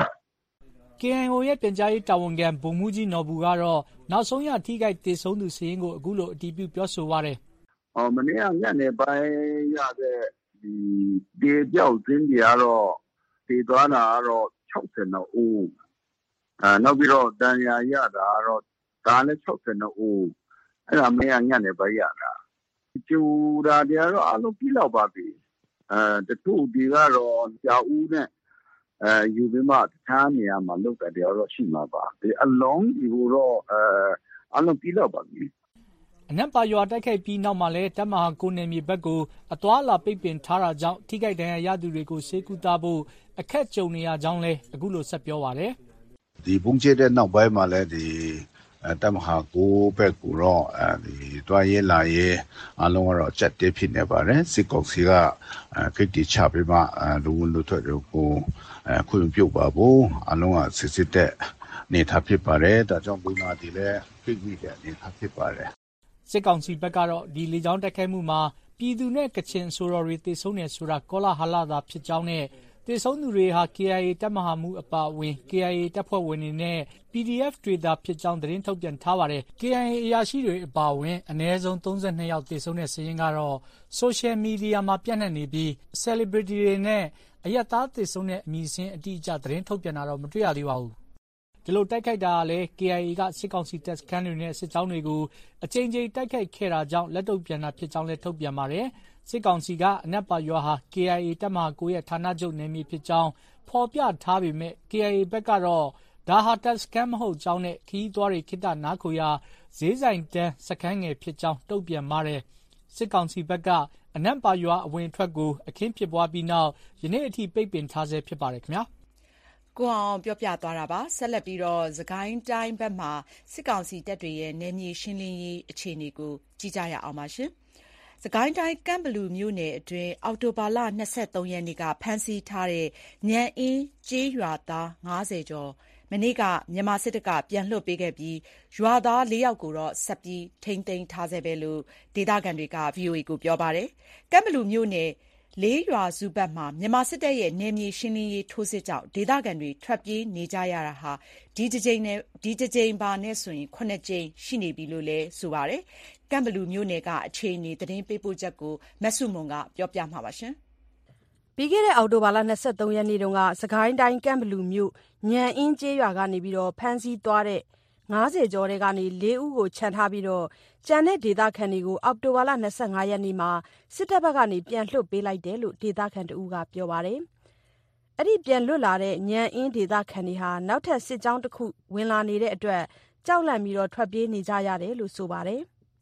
[SPEAKER 10] KIO ရဲ့ပြန်ကြားရေးတာဝန်ခံဗိုလ်မှူးကြီးနော်ဘူးကတော့နောက်ဆုံးရထိခိုက်တေဆုံးသူစရင်ကိုအခုလိုအတည်ပြုပြောဆိုပါတယ်
[SPEAKER 11] မနေ့ကညနေပိုင်းရတဲ့ဒီပြောက်စင်းတွေကတော့တည်သွားတာကတော့62ဦးနောက်ပြီးတော့တန်ရာရတာကတော့ဒါလည်း62ဦးအဲ့ဒါမင်းညနေပိုင်းရတာကျူတာတွေကတော့အလုံးပြီးလောက်ပါပြီတချို့ဒီကတော့ကြာဦးနဲ့ယူပြီးမှတခြားနေရာမှာလုပ်တယ်တော့ရှိမှာပါဒီအလုံးဒီတော့အလုံးပြီးလောက်ပါပြီ
[SPEAKER 10] အနက်ပါရွာတိုက်ခိုက်ပြီးနောက်မှာလဲတပ်မဟာ9နယ်မြေဘက်ကိုအသွာလာပိတ်ပင်ထားတာကြောင့်ထိခိုက်ဒဏ်ရာရသူတွေကိုဆေးကုသဖို့အခက်ကြုံနေရကြောင်းလဲအခုလိုဆက်ပြောပါတယ်
[SPEAKER 11] ဒီဘုံကျတဲ့နောက်ပိုင်းမှာလဲဒီတပ်မဟာ9ဘက်ကိုတော့ဒီတွားရဲလာရဲအလုံးကတော့ချက်တဲဖြစ်နေပါတယ်စစ်ကောင်စီကခိတ်တီချပေးမှလူဝင်လူထွက်တွေကိုခွင့်ပြုပါဖို့အလုံးကစစ်တဲ့နေထားဖြစ်ပါတယ်ဒါကြောင့်ဘုံမာဒီလဲခိတ်ကြီးတဲ့နေထားဖြစ်ပါတယ်
[SPEAKER 10] စစ်ကောင်စီဘက်ကတော့ဒီလေကြောင်းတိုက်ခိုက်မှုမှာပြည်သူနဲ့ကချင်ဆိုတော်တွေတေဆုံးနေဆိုတာကောလာဟလသာဖြစ်ကြောင်းနဲ့တေဆုံးသူတွေဟာ KIA တပ်မဟာမှုအပါအဝင် KIA တပ်ဖွဲ့ဝင်တွေနဲ့ PDF တွေသာဖြစ်ကြောင်းသတင်းထုတ်ပြန်ထားပါတယ် KIA အရာရှိတွေအပါအဝင်အနည်းဆုံး32ယောက်တေဆုံးတဲ့စာရင်းကတော့ Social Media မှာပြန့်နှံ့နေပြီး Celebrity တွေနဲ့အရက်သားတေဆုံးတဲ့အမည်စင်းအတိအကျသတင်းထုတ်ပြန်တာတော့မတွေ့ရသေးပါဘူးဒီလိုတိုက်ခိုက်တာကလည်း KIA ကစစ်ကောင်စီတပ်စခန်းတွေနဲ့စစ်ကြောင်းတွေကိုအကြိမ်ကြိမ်တိုက်ခိုက်ခဲ့တာကြောင့်လက်တုပ်ပြန်တာဖြစ်ကြောင်းလည်းထုတ်ပြန်ပါတယ်။စစ်ကောင်စီကအနက်ပါရွာဟာ KIA တပ်မဟာ9ရဲ့ဌာနချုပ်နယ်မြေဖြစ်ကြောင်းဖော်ပြထားပေမဲ့ KIA ဘက်ကတော့ဒါဟာတပ်စခန်းမဟုတ်ကြောင်းနဲ့ခီးသွားတွေခိတ္တနားခိုရာဈေးဆိုင်တန်းစခန်းငယ်ဖြစ်ကြောင်းတုံ့ပြန်ပါတယ်။စစ်ကောင်စီဘက်ကအနက်ပါရွာအဝင်ထွက်ကိုအခင်းဖြစ်ပွားပြီးနောက်ယနေ့အထိပိတ်ပင်ထားဆဲဖြစ်ပါတယ်ခင်ဗျာ။
[SPEAKER 2] ကိုအောင်ပြောပြသွားတာပါဆက်လက်ပြီးတော့စကိုင်းတိုင်းဘက်မှာစစ်ကောင်စီတပ်တွေရဲ့နယ်မြေရှင်းလင်းရေးအခြေအနေကိုကြည့်ကြရအောင်ပါရှင်စကိုင်းတိုင်းကမ်ဘလူမြို့နယ်အတွင်းအော်တိုဘာလ23ရက်နေ့ကဖမ်းဆီးထားတဲ့ညံအင်းကျေးရွာသား90ကျော်မနေ့ကမြန်မာစစ်တပ်ကပြန်လွှတ်ပေးခဲ့ပြီးရွာသား4ယောက်ကိုတော့ဆက်ပြီးထိန်းသိမ်းထားဆဲပဲလို့ဒေသခံတွေက VOA ကိုပြောပါတယ်ကမ်ဘလူမြို့နယ်လေးရွာစုဘက်မှာမြန်မာစစ်တပ်ရဲ့နယ်မြေရှင်းလင်းရေးထိုးစစ်ကြောင့်ဒေသခံတွေထွက်ပြေးနေကြရတာဟာဒီတစ်ကြိမ်ပါနဲ့ဆိုရင်9ကြိမ်ရှိနေပြီလို့လည်းဆိုပါတယ်။ကမ်ဘလူမျိုးနယ်ကအခြေအနေသတင်းပေးပို့ချက်ကိုမဆုမွန်ကပြောပြမှာပါရှင်
[SPEAKER 12] ။ပြီးခဲ့တဲ့အောက်တိုဘာလ23ရက်နေ့တုန်းကစကိုင်းတိုင်းကမ်ဘလူမြို့ညံအင်းကျေးရွာကနေပြီးတော့ဖမ်းဆီးသွားတဲ့90ကျော်တဲ့ကနေ4ဦးကိုခြံထားပြီးတော့ကျန်တဲ့ဒေသခံတွေကိုအောက်တိုဘာလ25ရက်နေ့မှာစစ်တပ်ဘက်ကနေပြန်လွှတ်ပေးလိုက်တယ်လို့ဒေသခံတဦးကပြောပါတယ်။အဲ့ဒီပြန်လွတ်လာတဲ့ညံအင်းဒေသခံတွေဟာနောက်ထပ်စစ်ကြောင်းတစ်ခုဝင်လာနေတဲ့အတွက်ကြောက်လန့်ပြီးတော့ထွက်ပြေးနေကြရတယ်လို့ဆိုပါတယ်
[SPEAKER 11] ။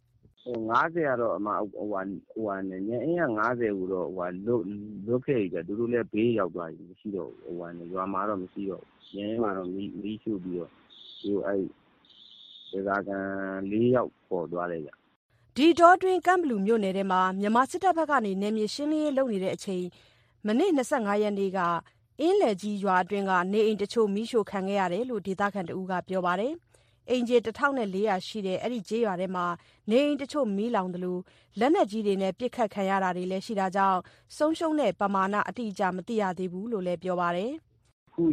[SPEAKER 11] 50ကတော့အမဟိုနဲ့ညအင်းက50ကိုတော့လွတ်ခဲ့ပြီသူတို့လည်းဘေးရောက်သွားပြီမရှိတော့ဘူးဟိုနဲ့ရွာမှာတော့မရှိတော့ဘူးညအင်းမှာတော့မီးရှို့ပြီးတော့ဒီအဲ့ဒေသခံ4ယောက်ပေါ်သွားတယ်ဗျ
[SPEAKER 12] ဒီတောအတွင်းကမ်ဘလူမြို့နယ်ထဲမှာမြန်မာစစ်တပ်ဘက်ကနေနယ်မြေရှင်းလင်းရေးလုပ်နေတဲ့အချိန်မနေ့25ရက်နေ့ကအင်းလယ်ကြီးရွာအတွင်းကနေအိမ်တချို့မီးရှို့ခံခဲ့ရတယ်လို့ဒေသခံတဦးကပြောပါတယ်။အိမ်ခြေ1400ရှိတဲ့အဲ့ဒီကျေးရွာထဲမှာနေအိမ်တချို့မီးလောင်တယ်လို့လက်နက်ကြီးတွေနဲ့ပစ်ခတ်ခံရတာတွေလည်းရှိတာကြောင့်ဆုံးရှုံးတဲ့ပမာဏအတိအကျမသိရသေးဘူးလို့လည်းပြောပါတယ်
[SPEAKER 11] ။ခု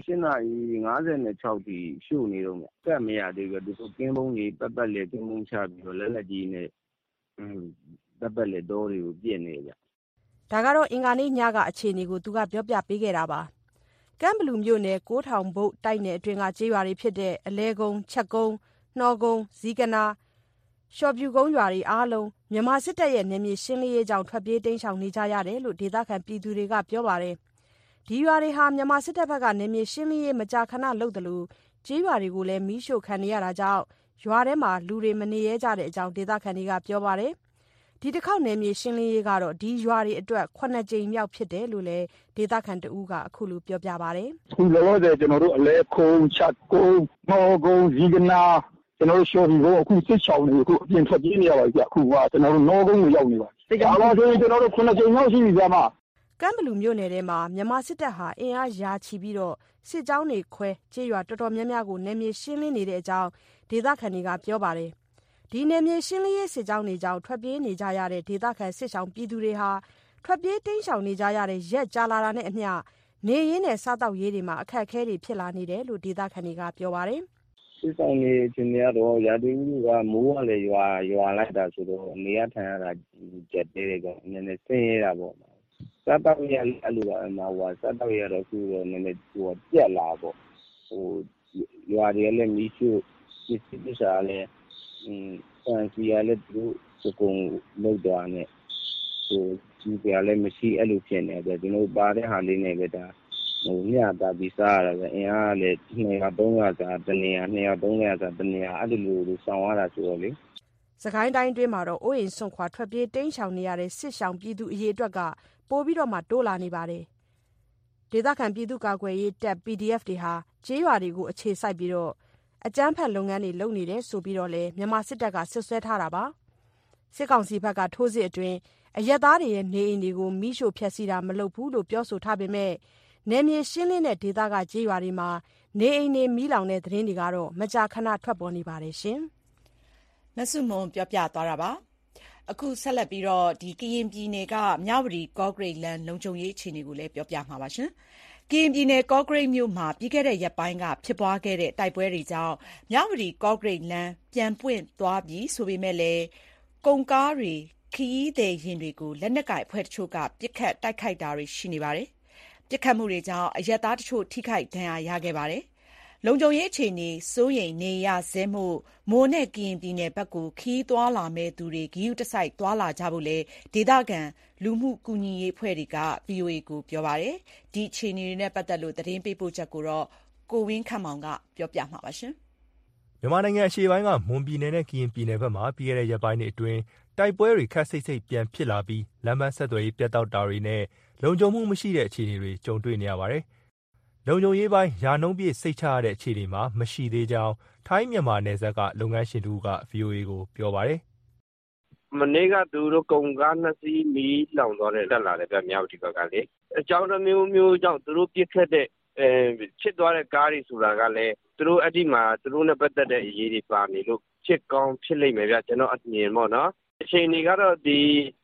[SPEAKER 11] 8:56တိရှို့နေတော့မြတ်ကတ်မရသေးဘူးသူတို့ကင်းပုံးကြီးပတ်ပတ်လေကင်းပုံးချပြီးတော့လက်နက်ကြီးနဲ့ပတ်ပတ်လေတော်တွေကိုပြစ်နေကြ
[SPEAKER 12] ။ဒါကတော့အင်္ဂါနေ့ညကအခြေအနေကိုသူကပြောပြပေးခဲ့တာပါ။ကမ်ဘလူမြို့နယ်9000ဘုတ်တိုက်နယ်အတွင်းကကျေးရွာတွေဖြစ်တဲ့အလဲကုန်းချက်ကုန်းနှောကုန်းဇီကနာရှော့ပြူကုန်းရွာတွေအားလုံးမြန်မာစစ်တပ်ရဲ့နယ်မြေရှင်းလင်းရေးကြောင့်ထွက်ပြေးတိမ်းရှောင်နေကြရတယ်လို့ဒေသခံပြည်သူတွေကပြောပါတယ်။ဒီရွာတွေဟာမြန်မာစစ်တပ်ဘက်ကနယ်မြေရှင်းလင်းရေးမကြာခဏလုပ်တယ်လို့ကျေးရွာတွေကိုလည်းမီးရှို့ခံနေရတာကြောင့်ရွာထဲမှာလူတွေမနေရဲကြတဲ့အကြောင်းဒေသခံတွေကပြောပါတယ်။ဒီတစ်ခေါက်နယ်မြေရှင်းလင်းရေးကတော့ဒီရွာတွေအတွက်9ကြိမ်မြောက်ဖြစ်တယ်လို့လည်းဒေသခံတဦးကအခုလိုပြောပြပါတယ်
[SPEAKER 13] ။အခုလောလောဆယ်ကျွန်တော်တို့အလဲခုံချက်ကုန်းနှောကုန်းဇီကနာကျွန်တော်တို့ရှော်ဘီကိုအခုစစ်ချောင်းနေအခုအပြင်ထွက်ပြေးနေရပါပြီအခုကကျွန်တော်တို့နှောကုန်းကိုရောက်နေပါပြီ။ဒါတော့ဆိုရင်ကျွန်တော်တို့9ကြိမ်မြောက်ရှိပြီဗျာမ
[SPEAKER 12] ။ကမ်ဘလူမြို့နယ်ထဲမှာမြန်မာစစ်တပ်ဟာအင်အားရာချီပြီးတော့စစ်ကြောင်းတွေခွဲကျေးရွာတော်တော်များများကိုနယ်မြေရှင်းလင်းနေတဲ့အကြောင်းဒေသခံတွေကပြောပါတယ်။ဒီနယ်မြေရှင်းလင်းရေးစစ်ကြောင်းတွေကြောင့်ထွက်ပြေးနေကြရတဲ့ဒေသခံစစ်ဆောင်ပြည်သူတွေဟာထွက်ပြေးတိမ်းရှောင်နေကြရတဲ့ရက်ကြာလာတာနဲ့အမျှနေရင်းနဲ့စားတောက်ရေးတွေမှာအခက်အခဲတွေဖြစ်လာနေတယ်လို့ဒေသခံတွေကပြောပါတယ်
[SPEAKER 11] ။စစ်ဆောင်နေခြင်းတွေကတော့ရာသီဥတုကမိုးကလည်းရွာလိုက်တာဆိုတော့နေရထိုင်ရတာကြက်တဲတွေကနည်းနည်းဆင်းရဲတာပေါ့။စားတောက်ရအဲ့လိုပါစားတောက်ရတော့ခုတော့နည်းနည်းပြက်လာပေါ့။ရွာတွေလည်းမီးရှို့ပစ္စည်းလည်းဆန်စီရလည်းသူတို့ကုံလောက်သွားနဲ့ဒီပြလည်းမရှိအဲ့လိုဖြစ်နေတယ်ကျွန်တော်ပါတဲ့ဟာလေးနဲ့ပဲဒါညတာပြီးစားရတယ်အင်အားလည်း200 300စာတနေရာ200 300စာတနေရာအဲ့လိုဆောင်ရတာဆိုတော့လေ
[SPEAKER 12] စကိုင်းတိုင်းတွင်းမှာတော့အိုးအိမ်ဆွန့်ခွာထွက်ပြေးတိမ်းရှောင်နေရတဲ့စစ်ဆောင်ပြည်သူအရေးအတွက်ကပိုပြီးတော့မှတိုးလာနေပါတယ်ဒေသခံပြည်သူကာကွယ်ရေးတပ် PDF တွေဟာကျေးရွာတွေကိုအခြေစိုက်ပြီးတော့အကြမ်းဖက်လုပ်ငန်းတွေလုပ်နေတယ်ဆိုပြီးတော့လည်းမြန်မာစစ်တပ်ကဆွဆွဲထားတာပါစစ်ကောင်စီဘက်ကထိုးစစ်အတွင်းအရက်သားတွေရဲ့နေအိမ်တွေကိုမိရှို့ဖျက်ဆီးတာမလုပ်ဘူးလို့ပြောဆိုထားပေမဲ့နယ်မြေရှင်းလင်းတဲ့ဒေသကကျေးရွာတွေမှာနေအိမ်တွေမိလောင်တဲ့သတင်းတွေကတော့မကြာခဏထွက်ပေါ်နေပါတယ်ရှင်
[SPEAKER 2] မဆုမွန်ပြောပြသွားတာပါအခုဆက်လက်ပြီးတော့ဒီကရင်ပြည်နယ်ကမြဝတီကော့ဂရိတ်လမ်းလုံခြုံရေးအခြေအနေကိုလည်းပြောပြမှာပါရှင်ကရင်ပြည်နယ်ကော့ဂရိတ်မြို့မှာပြီးခဲ့တဲ့ရက်ပိုင်းကဖြစ်ပွားခဲ့တဲ့တိုက်ပွဲတွေကြောင့်မြဝတီကော့ဂရိတ်လမ်းပြန်ပွင့်သွားပြီဆိုပေမဲ့လည်းကုန်ကားတွေခရီးသည်ယာဉ်တွေကိုလက်နက်ကိုင်အဖွဲ့တချို့ကပစ်ခတ်တိုက်ခိုက်တာတွေရှိနေပါတယ်။ပစ်ခတ်မှုတွေကြောင့်အရပ်သားတချို့ထိခိုက်ဒဏ်ရာရခဲ့ပါတယ်။လုံခြုံရေးအခြေအနေစိုးရိမ်နေရဆဲမို့မိုးနဲ့ကရင်ပြည်နယ်ဘက်ကိုခရီးသွားလာမဲ့သူတွေဂရုတစိုက်သွားလာကြဖို့လေဒေသခံလူမှုကူညီရေးအဖွဲ့တွေက VOA ကိုပြောပါတယ်။ဒီအခြေအနေတွေနဲ့ပတ်သက်လို့သတင်းပေးပို့ချက်ကိုတော့ကိုဝင်းခန့်မောင်ကပြောပြမှာပါရှင်
[SPEAKER 14] ။မြန်မာနိုင်ငံအရှေ့ပိုင်းကမွန်ပြည်နယ်နဲ့ကရင်ပြည်နယ်ဘက်မှာပြီးခဲ့တဲ့ရက်ပိုင်းတွေအတွင်းတိုက်ပွဲတွေခက်စိတ်စိတ်ပြန်ဖြစ်လာပြီးလမ်းမဆက်သွယ်ရေးပြတ်တောက်တာတွေနဲ့လုံခြုံမှုမရှိတဲ့အခြေအနေတွေကြုံတွေ့နေရပါတယ်။လုံခြုံရေးပိုင်းယာနှုံးပြည့်စိတ်ချရတဲ့အခြေအနေမှာမရှိသေးကြောင်းထိုင်းမြန်မာနယ်စပ်ကလုပ်ငန်းရှင်တူက VOA ကိုပြောပါတယ်
[SPEAKER 15] ။မနေ့ကသူတို့ကုန်ကား2စီးမီးလောင်သွားတယ်တက်လာတယ်ဗျမြဝတီဘက်ကလေအကြောင်းတစ်မျိုးကြောင့်သူတို့ပြစ်ခတ်တဲ့ဖြစ်သွားတဲ့ကားတွေဆိုတာကလည်းသူတို့အဲ့ဒီမှာသူတို့နဲ့ပတ်သက်တဲ့အရေးတွေပါနေလို့ဖြစ်ကောင်းဖြစ်လိမ့်မယ်ဗျကျွန်တော်အမြင်ပေါ့နော်အချိန်တွေကတော့ဒီ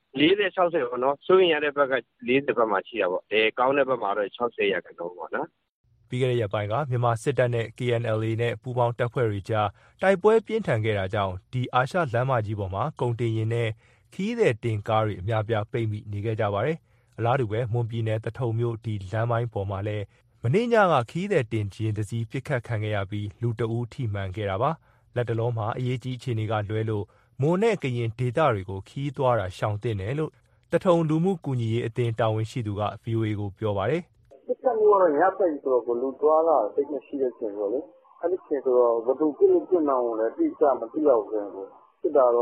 [SPEAKER 15] 40 60ပေါ့နော်စိုးရင်ရတဲ့ဘက်က40ဘက်မှာရှိတာပေါ့ကောင်းတဲ့ဘက်မှာတော့60ရာခိုင်နှုန်းပေါ့နော်
[SPEAKER 14] ပြီးခဲ့တဲ့ရက်ပိုင်းကမြန်မာစစ်တပ်နဲ့ KNLA နဲ့ပူးပေါင်းတပ်ဖွဲ့တွေကြားတိုက်ပွဲပြင်းထန်ခဲ့တာကြောင့်ဒီအာရှလမ်းမကြီးပေါ်မှာကုန်တင်ယာဉ်နဲ့ခီးသည်တင်ကားတွေအများပြားပိတ်မိနေခဲ့ကြပါတယ်။အလားတူပဲမွန်ပြည်နယ်တထုံမြို့ဒီလမ်းပိုင်းပေါ်မှာလည်းမနေ့ညကခီးသည်တင်ယာဉ်တစ်စီးပစ်ခတ်ခံခဲ့ရပြီးလူတဦးထိမှန်ခဲ့တာပါ။လက်တလုံးမှာအရေးကြီးအခြေအနေကလွဲလို့မွန်နဲ့ကရင်ဒေသတွေကိုခီးသွားတာရှောင်တင်တယ်လို့တထုံလူမှုကူညီရေးအသင်းတာဝန်ရှိသူက VOA ကိုပြောပါတယ်
[SPEAKER 16] ။စစ်တပ်မျိုးကတော့ညပိတ်ဆိုတော့လူသွားတာစိတ်မရှိတဲ့ချိန်ပေါ့လေ။အဲ့ဒီချိန်ဆိုတော့ဘယ်သူပြစ်မှန်းကိုလည်းတိကျမသိရဘူးဆိုရင်စစ်တာတော့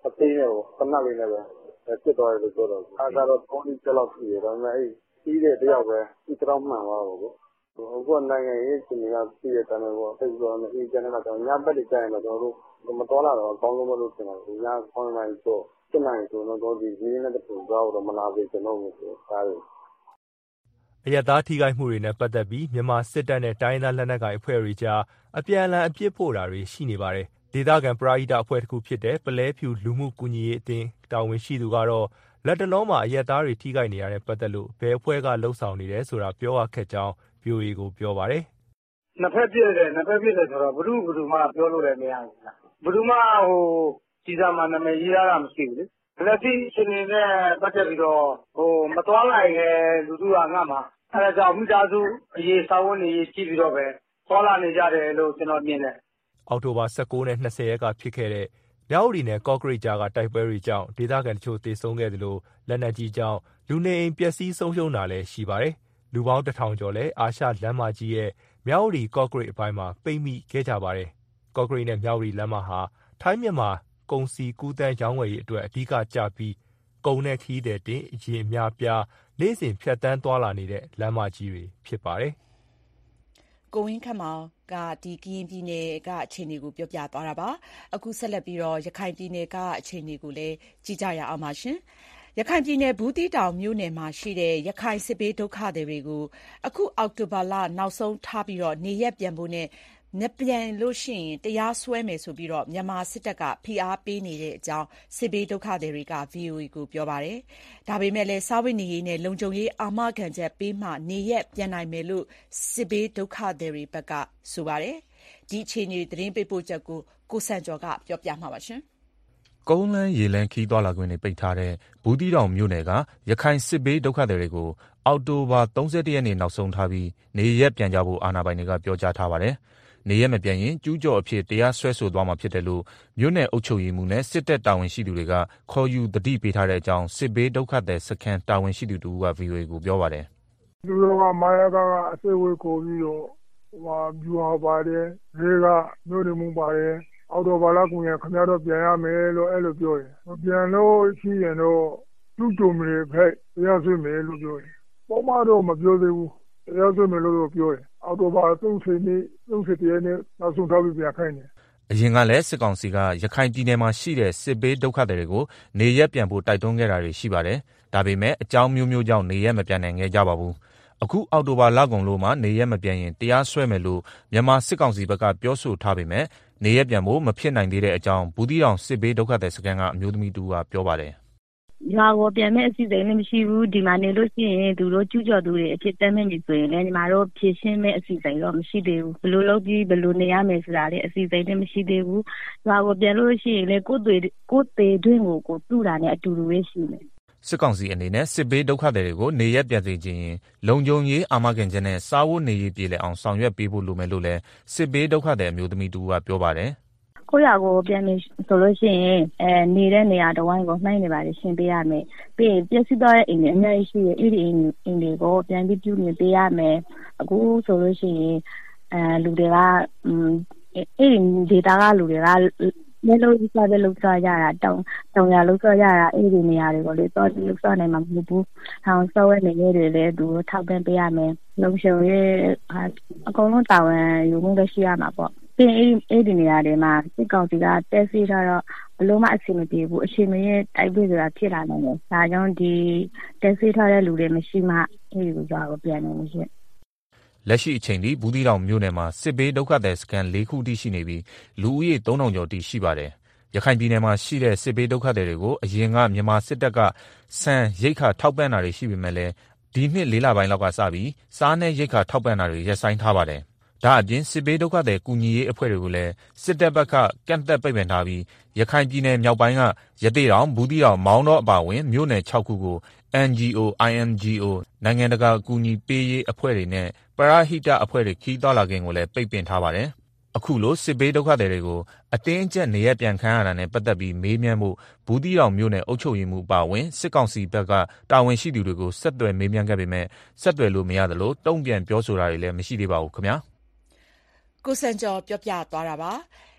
[SPEAKER 16] အသေးနဲ့ကိုခဏလေးနဲ့ပဲဖြစ်သွားတယ်လို့ပြောတော့အားကတော့3 ချက်လောက်ရှိတယ်ဒါပေမဲ့ပြီးတဲ့တယောက်ပဲဒီတော့မှန်သွားတော့ကိုအခုနိုင်ငံရေးရှင်တွေကပြည့်တဲ့တန်းတော့တိတ်ပြီးတော့အေးကျန်တဲ့တော့ညဘက်တွေကျရင်တော့ကျွန်တော်တို့မတော်လာတော့အကောင်းဆုံးမလို့ထင်တယ်ည9 နာရီဆို7 နာရီဆိုတော့ဒီရင်းနဲ့တူသွားတော့မလာပြီကျွန်တော်မျိုးဒါတွေ
[SPEAKER 14] အရပ်သားထိခိုက်မှုတွေနဲ့ပတ်သက်ပြီးမြန်မာစစ်တပ်နဲ့တိုင်းရင်းသားလက်နက်ကိုင်အဖွဲ့တွေကြားအပြန်အလှန်အပြစ်ဖို့တာတွေရှိနေပါတယ်။ဒေသခံပရဟိတအဖွဲ့တစ်ခုဖြစ်တဲ့ပုလဲဖြူလူမှုကူညီရေးအသင်းတာဝန်ရှိသူကတော့လက်တလုံးမှာအရပ်သားတွေထိခိုက်နေရတဲ့ပတ်သက်လို့ဘယ်အဖွဲ့ကလှုပ်ဆောင်နေတယ်ဆိုတာပြောရခက်ကြောင်း VOA ကိုပြောပါတယ်
[SPEAKER 13] ။နှစ်ဖက်ပြည့်တယ်ဆိုတော့ဘုသူမှပြောလို့လည်းမရဘူးလား။ဘုသူမှကြီးစားမှနာမည်ရေးရတာမရှိဘူးလေ။လက်ရှိရှင်နေနဲ့ပတ်သက်ပြီးတော့မတော်လိုက်ရဲ့လူစုကငတ်မှာအဲဒါကြောင့်မိသားစုအရေးစာဝတ်နေရေးကြည့်ပြီးတော့ပဲပေါ်လာနေကြတယ်လို့ကျွန်တော်မြင်တယ်
[SPEAKER 14] ။အောက်တိုဘာ19နဲ့20ရက်ကဖြစ်ခဲ့တဲ့မြောက်ဦးနဲ့ကော့ကရိတ်ကြားကတိုက်ပွဲတွေကြောင့်ဒေသခံတချို့သေဆုံးခဲ့သလိုလက်နက်ကြီးကြောင့်လူနေအိမ်ပျက်စီးဆုံးရှုံးတာလည်းရှိပါတယ်။လူပေါင်း1000ကျော်လည်းအာရှလမ်းမကြီးရဲ့မြောက်ဦးကော့ကရိတ်အပိုင်းမှာပိတ်မိခဲ့ကြပါတယ်။ကော့ကရိတ်နဲ့မြောက်ဦးလမ်းမဟာထိုင်းမြန်မာကုန်စည်ကူးသန်းရောင်းဝယ်ရေးအတွက်အဓိကကျပြီးကုန်နဲ့ခီးတဲ့တင်အရင်အများပြားနေ့စဉ်ဖြတ်တန်းသွားလာနေတဲ့လမ်းမကြီးတွေဖြစ်ပါတယ်
[SPEAKER 2] ။ကိုဝင်းခန့်မောင်ကဒီကရင်ပြည်နယ်ကအခြေအနေကိုပြောပြသွားတာပါ။အခုဆက်လက်ပြီးတော့ရခိုင်ပြည်နယ်ကအခြေအနေကိုလည်းကြည့်ကြရအောင်ပါရှင်။ရခိုင်ပြည်နယ်ဘူးတီတောင်မြို့နယ်မှာရှိတဲ့ရခိုင်စစ်ဘေးဒုက္ခသည်တွေကိုအခုအောက်တိုဘာလနောက်ဆုံးထားပြီးတော့နေရက်ပြန်ဖို့နဲ့မပြန်လို့ရှိရင်တရားစွဲမယ်ဆိုပြီးတော့မြန်မာစစ်တပ်ကဖိအားပေးနေတဲ့အကြောင်းစစ်ဘေးဒုက္ခသည်တွေက VOA ကိုပြောပါတယ်။ဒါပေမဲ့လည်းစားဝတ်နေရေးနဲ့လုံခြုံရေးအာမခံချက်ပေးမှနေရက်ပြန်နိုင်မယ်လို့စစ်ဘေးဒုက္ခသည်တွေဘက်ကဆိုပါတယ်။ဒီအခြေအနေသတင်းပေးပို့ချက်ကိုစံကျော်ကပြောပြမှာပါရှင်
[SPEAKER 14] ။ကုန်းလန်းရေလန်းခီးသွားလာခွင့်တွေပိတ်ထားတဲ့ဘူးတီတောင်မြို့နယ်ကရခိုင်စစ်ဘေးဒုက္ခသည်တွေကိုအောက်တိုဘာ31ရက်နေ့နောက်ဆုံးထားပြီးနေရက်ပြန်ကြဖို့အာဏာပိုင်တွေကပြောကြားထားပါတယ်။နေရက်မပြန်ရင်ကျူးကျော်အဖြစ်တရားစွဲဆိုသွားမှာဖြစ်တယ်လို့မြို့နယ်အုပ်ချုပ်ရေးမှူးနဲ့စစ်တပ်တာဝန်ရှိသူတွေကခေါ်ယူသတိပေးထားတဲ့အကြောင်းစစ်ဘေးဒုက္ခသည်စခန်းတာဝန်ရှိသူတူက VOA ကိုပြောပါတယ်
[SPEAKER 13] ။သူတို့ကမာယာကအစိတ်ဝေးကိုပြီးတော့ဗျူဟာပါတယ်လေကမြို့နယ်မှုပါတယ်အော်တိုဘာလာကူရခင်ဗျားတို့ပြန်ရမယ်လို့အဲ့လိုပြောတယ်။ပြန်လို့ရှိရင်တော့ကျူးကျော်မယ်ဖက်တရားစွဲမယ်လို့ပြောတယ်။ပေါ်မတော့မပြောသေးဘူး။တရားစွဲမယ်လို့ပြောတယ်။အော်တိုဘာ30နေ့နောက်ဆုံးထားပြီးပြန်ခိုင်းတယ်
[SPEAKER 14] အရင်ကလည်းစစ်ကောင်စီကရခိုင်ပြည်နယ်မှာရှိတဲ့စစ်ဘေးဒုက္ခသည်တွေကိုနေရက်ပြန်ဖို့တိုက်တွန်းခဲ့တာတွေရှိပါတယ်။ဒါပေမဲ့အကြောင်းမျိုးမျိုးကြောင့်နေရက်မပြန်နိုင်ခဲ့ကြပါဘူး။အခုအောက်တိုဘာလကုန်လို့မှနေရက်မပြန်ရင်တရားစွဲမယ်လို့မြန်မာစစ်ကောင်စီဘက်ကပြောဆိုထားပေမဲ့နေရက်ပြန်ဖို့မဖြစ်နိုင်သေးတဲ့အကြောင်းဘူးတီတောင်စစ်ဘေးဒုက္ခသည်စခန်းကအမျိုးသမီးတူကပြောပါတယ်
[SPEAKER 17] ။ရွာကိုပြန်မဲ့အစီအစဉ်လည်းမရှိဘူးဒီမှာနေလို့ရှိရင်သူတို့ကျူးကျော်သူတွေအဖြစ်တမ်းမဲ့နေဆိုရင်လည်းညီမတို့ဖြည့်ရှင်းမဲ့အစီအစဉ်တော့မရှိသေးဘူးဘယ်လိုလုပ်ပြီးဘယ်လိုနေရမယ်ဆိုတာလည်းအစီအစဉ်လည်းမရှိသေးဘူးရွာကိုပြန်လို့ရှိရင်လည်းကိုယ်သေးတွင်းကိုတူတာနဲ့အတူတူပဲရှိတယ်
[SPEAKER 14] စစ်ကောင်စီအနေနဲ့စစ်ဘေးဒုက္ခသည်တွေကိုနေရက်ပြန်စေခြင်းလုံခြုံရေးအာမခံချက်နဲ့စားဝတ်နေရေးပြည်လည်အောင်ဆောင်ရွက်ပေးဖို့လိုမယ်လို့လည်းစစ်ဘေးဒုက္ခသည်အမျိုးသမီးတူကပြောပါတယ်
[SPEAKER 17] ကိုရကိုပြန်နေဆိုလို့ရှိရင်နေတဲ့နေရာတဝိုင်းကိုနှိုင်းနေပါတယ်ရှင်းပေးရမယ်ပြီးရင်ပြည့်စည်သွားတဲ့အိမ်တွေအများကြီးရှိရဲ့အဲ့ဒီအိမ်တွေကိုပြန်ပြီးပြုနေပေးရမယ်အခုဆိုလို့ရှိရင်လူတွေကအဲ့ဒီဒေတာကလူတွေကလဲလို့စားတယ်လို့စားကြတာတောင်ရလို့စားကြတာအဲ့ဒီနေရာတွေကိုလေတော့လို့စားနိုင်မှာမဟုတ်ဘူး။ဟောင်းစောဝဲနေတွေလည်းသူထောက်ပံ့ပေးရမယ်။လုံခြုံရေးအကုန်လုံးတာဝန်ယူမှုလည်းရှိရမှာပေါ့။ပြီးရင်အဲ့ဒီနေရာတွေမှာစစ်ကောင်စီကတက်စီထားတော့ဘလို့မှအဆင်မပြေဘူးအချိန်မရဲ့တိုက်ပွဲဆိုတာဖြစ်လာနိုင်တယ်။ဒါကြောင့်ဒီတက်စီထားတဲ့လူတွေမရှိမှအဲ့ဒီကိုကြွားကိုပြန်နေလို့ရှိရင်
[SPEAKER 14] လက်ရှိအချိန်ထိဘူးတီတောင်မြို့နယ်မှာစစ်ဘေးဒုက္ခသည်စခန်း၄ခုတိရှိနေပြီးလူဦးရေ3000ကျော်တိရှိပါတယ်။ရခိုင်ပြည်နယ်မှာရှိတဲ့စစ်ဘေးဒုက္ခသည်တွေကိုအရင်ကမြန်မာစစ်တပ်ကစံရိတ်ခါထောက်ပံ့တာတွေရှိပေမဲ့လည်းဒီနှစ်4လပိုင်းလောက်ကစပြီးစားနဲ့ရိတ်ခါထောက်ပံ့တာတွေရပ်ဆိုင်းထားပါတယ်။ဒါအပြင်စစ်ဘေးဒုက္ခသည်ကူညီရေးအဖွဲ့တွေကိုလည်းစစ်တပ်ဘက်ကကန့်သက်ပိတ်ပင်ထားပြီးရခိုင်ပြည်နယ်မြောက်ပိုင်းကရသေ့တောင်ဘူးတီတောင်မောင်းတော့အပါအဝင်မြို့နယ်6ခုကို NGO INGO နိုင်ငံတကာအကူအညီပေးရေးအဖွဲ့တွေနဲ့ပရဟိတအဖွဲ့တွေခီးသွားလာခြင်းကိုလည်းပိတ်ပင်ထားပါတယ်။အခုလိုစစ်ဘေးဒုက္ခသည်တွေကိုအတင်းအကျပ်နေရပြန်ခံရတာနဲ့ပတ်သက်ပြီးမေးမြန်းဖို့ဘူးတီတောင်မြို့နယ်အုပ်ချုပ်ရေးမှူးပါဝင်စစ်ကောင်စီဘက်ကတာဝန်ရှိသူတွေကိုဆက်သွယ်မေးမြန်းခဲ့ပေမဲ့ဆက်သွယ်လို့မရသလိုတုံ့ပြန်ပြောဆိုတာတွေလည်းမရှိသေးပါဘူးခင်ဗျာ
[SPEAKER 2] ။ကိုစံကျော်ပြောပြသွားတာပါ။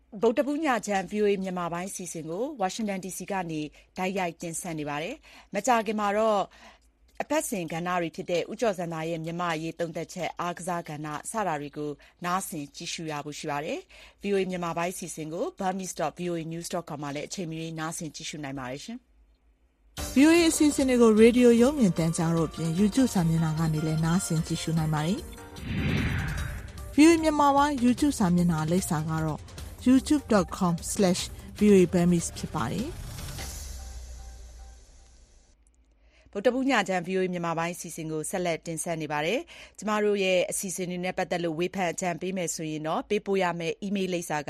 [SPEAKER 2] ဗုဒ္ဓဘုညချမ်း VOA မြန်မာပိုင်းစီစဉ်ကို Washington DC ကနေတိုက်ရိုက်တင်ဆက်နေပါတယ်။မကြာခင်မှာတော့အပတ်စဉ်ကဏ္ဍတွေဖြစ်တဲ့ဦးကျော်ဇံသာရဲ့မြန်မာရေးသုံးသက်ချက်အားကစားကဏ္ဍစတာတွေကိုနားဆင်ကြည့်ရှုရဖို့ရှိပါတယ်။ VOA မြန်မာပိုင်းစီစဉ်ကို burmese.voanews.com မှာလည်းအချိန်မီနားဆင်ကြည့်ရှုနိုင်ပါတယ်ရှင်။
[SPEAKER 6] VOA အစီအစဉ်တွေကိုရေဒီယိုရုပ်မြင်သံကြားတို့အပြင် YouTube စာမျက်နှာကနေလည်းနားဆင်ကြည့်ရှုနိုင်ပါတယ်။ VOA မြန်မာပိုင်း YouTube စာမျက်နှာလိပ်စာကတော့ youtube.com/voaburmese ဖြစ်ပါတယ်။
[SPEAKER 2] ဗုဒ္ဓဘုညချမ်း VOA မြန်မာပိုင်းအစီအစဉ်ကိုဆက်လက်တင်ဆက်နေပါတယ်။ကျမတို့ရဲ့အစီအစဉ်တွေနဲ့ပတ်သက်လို့ဝေဖန်အကြံပေးမယ်ဆိုရင်တော့ပေးပို့ရမယ့် email လိပ်စာက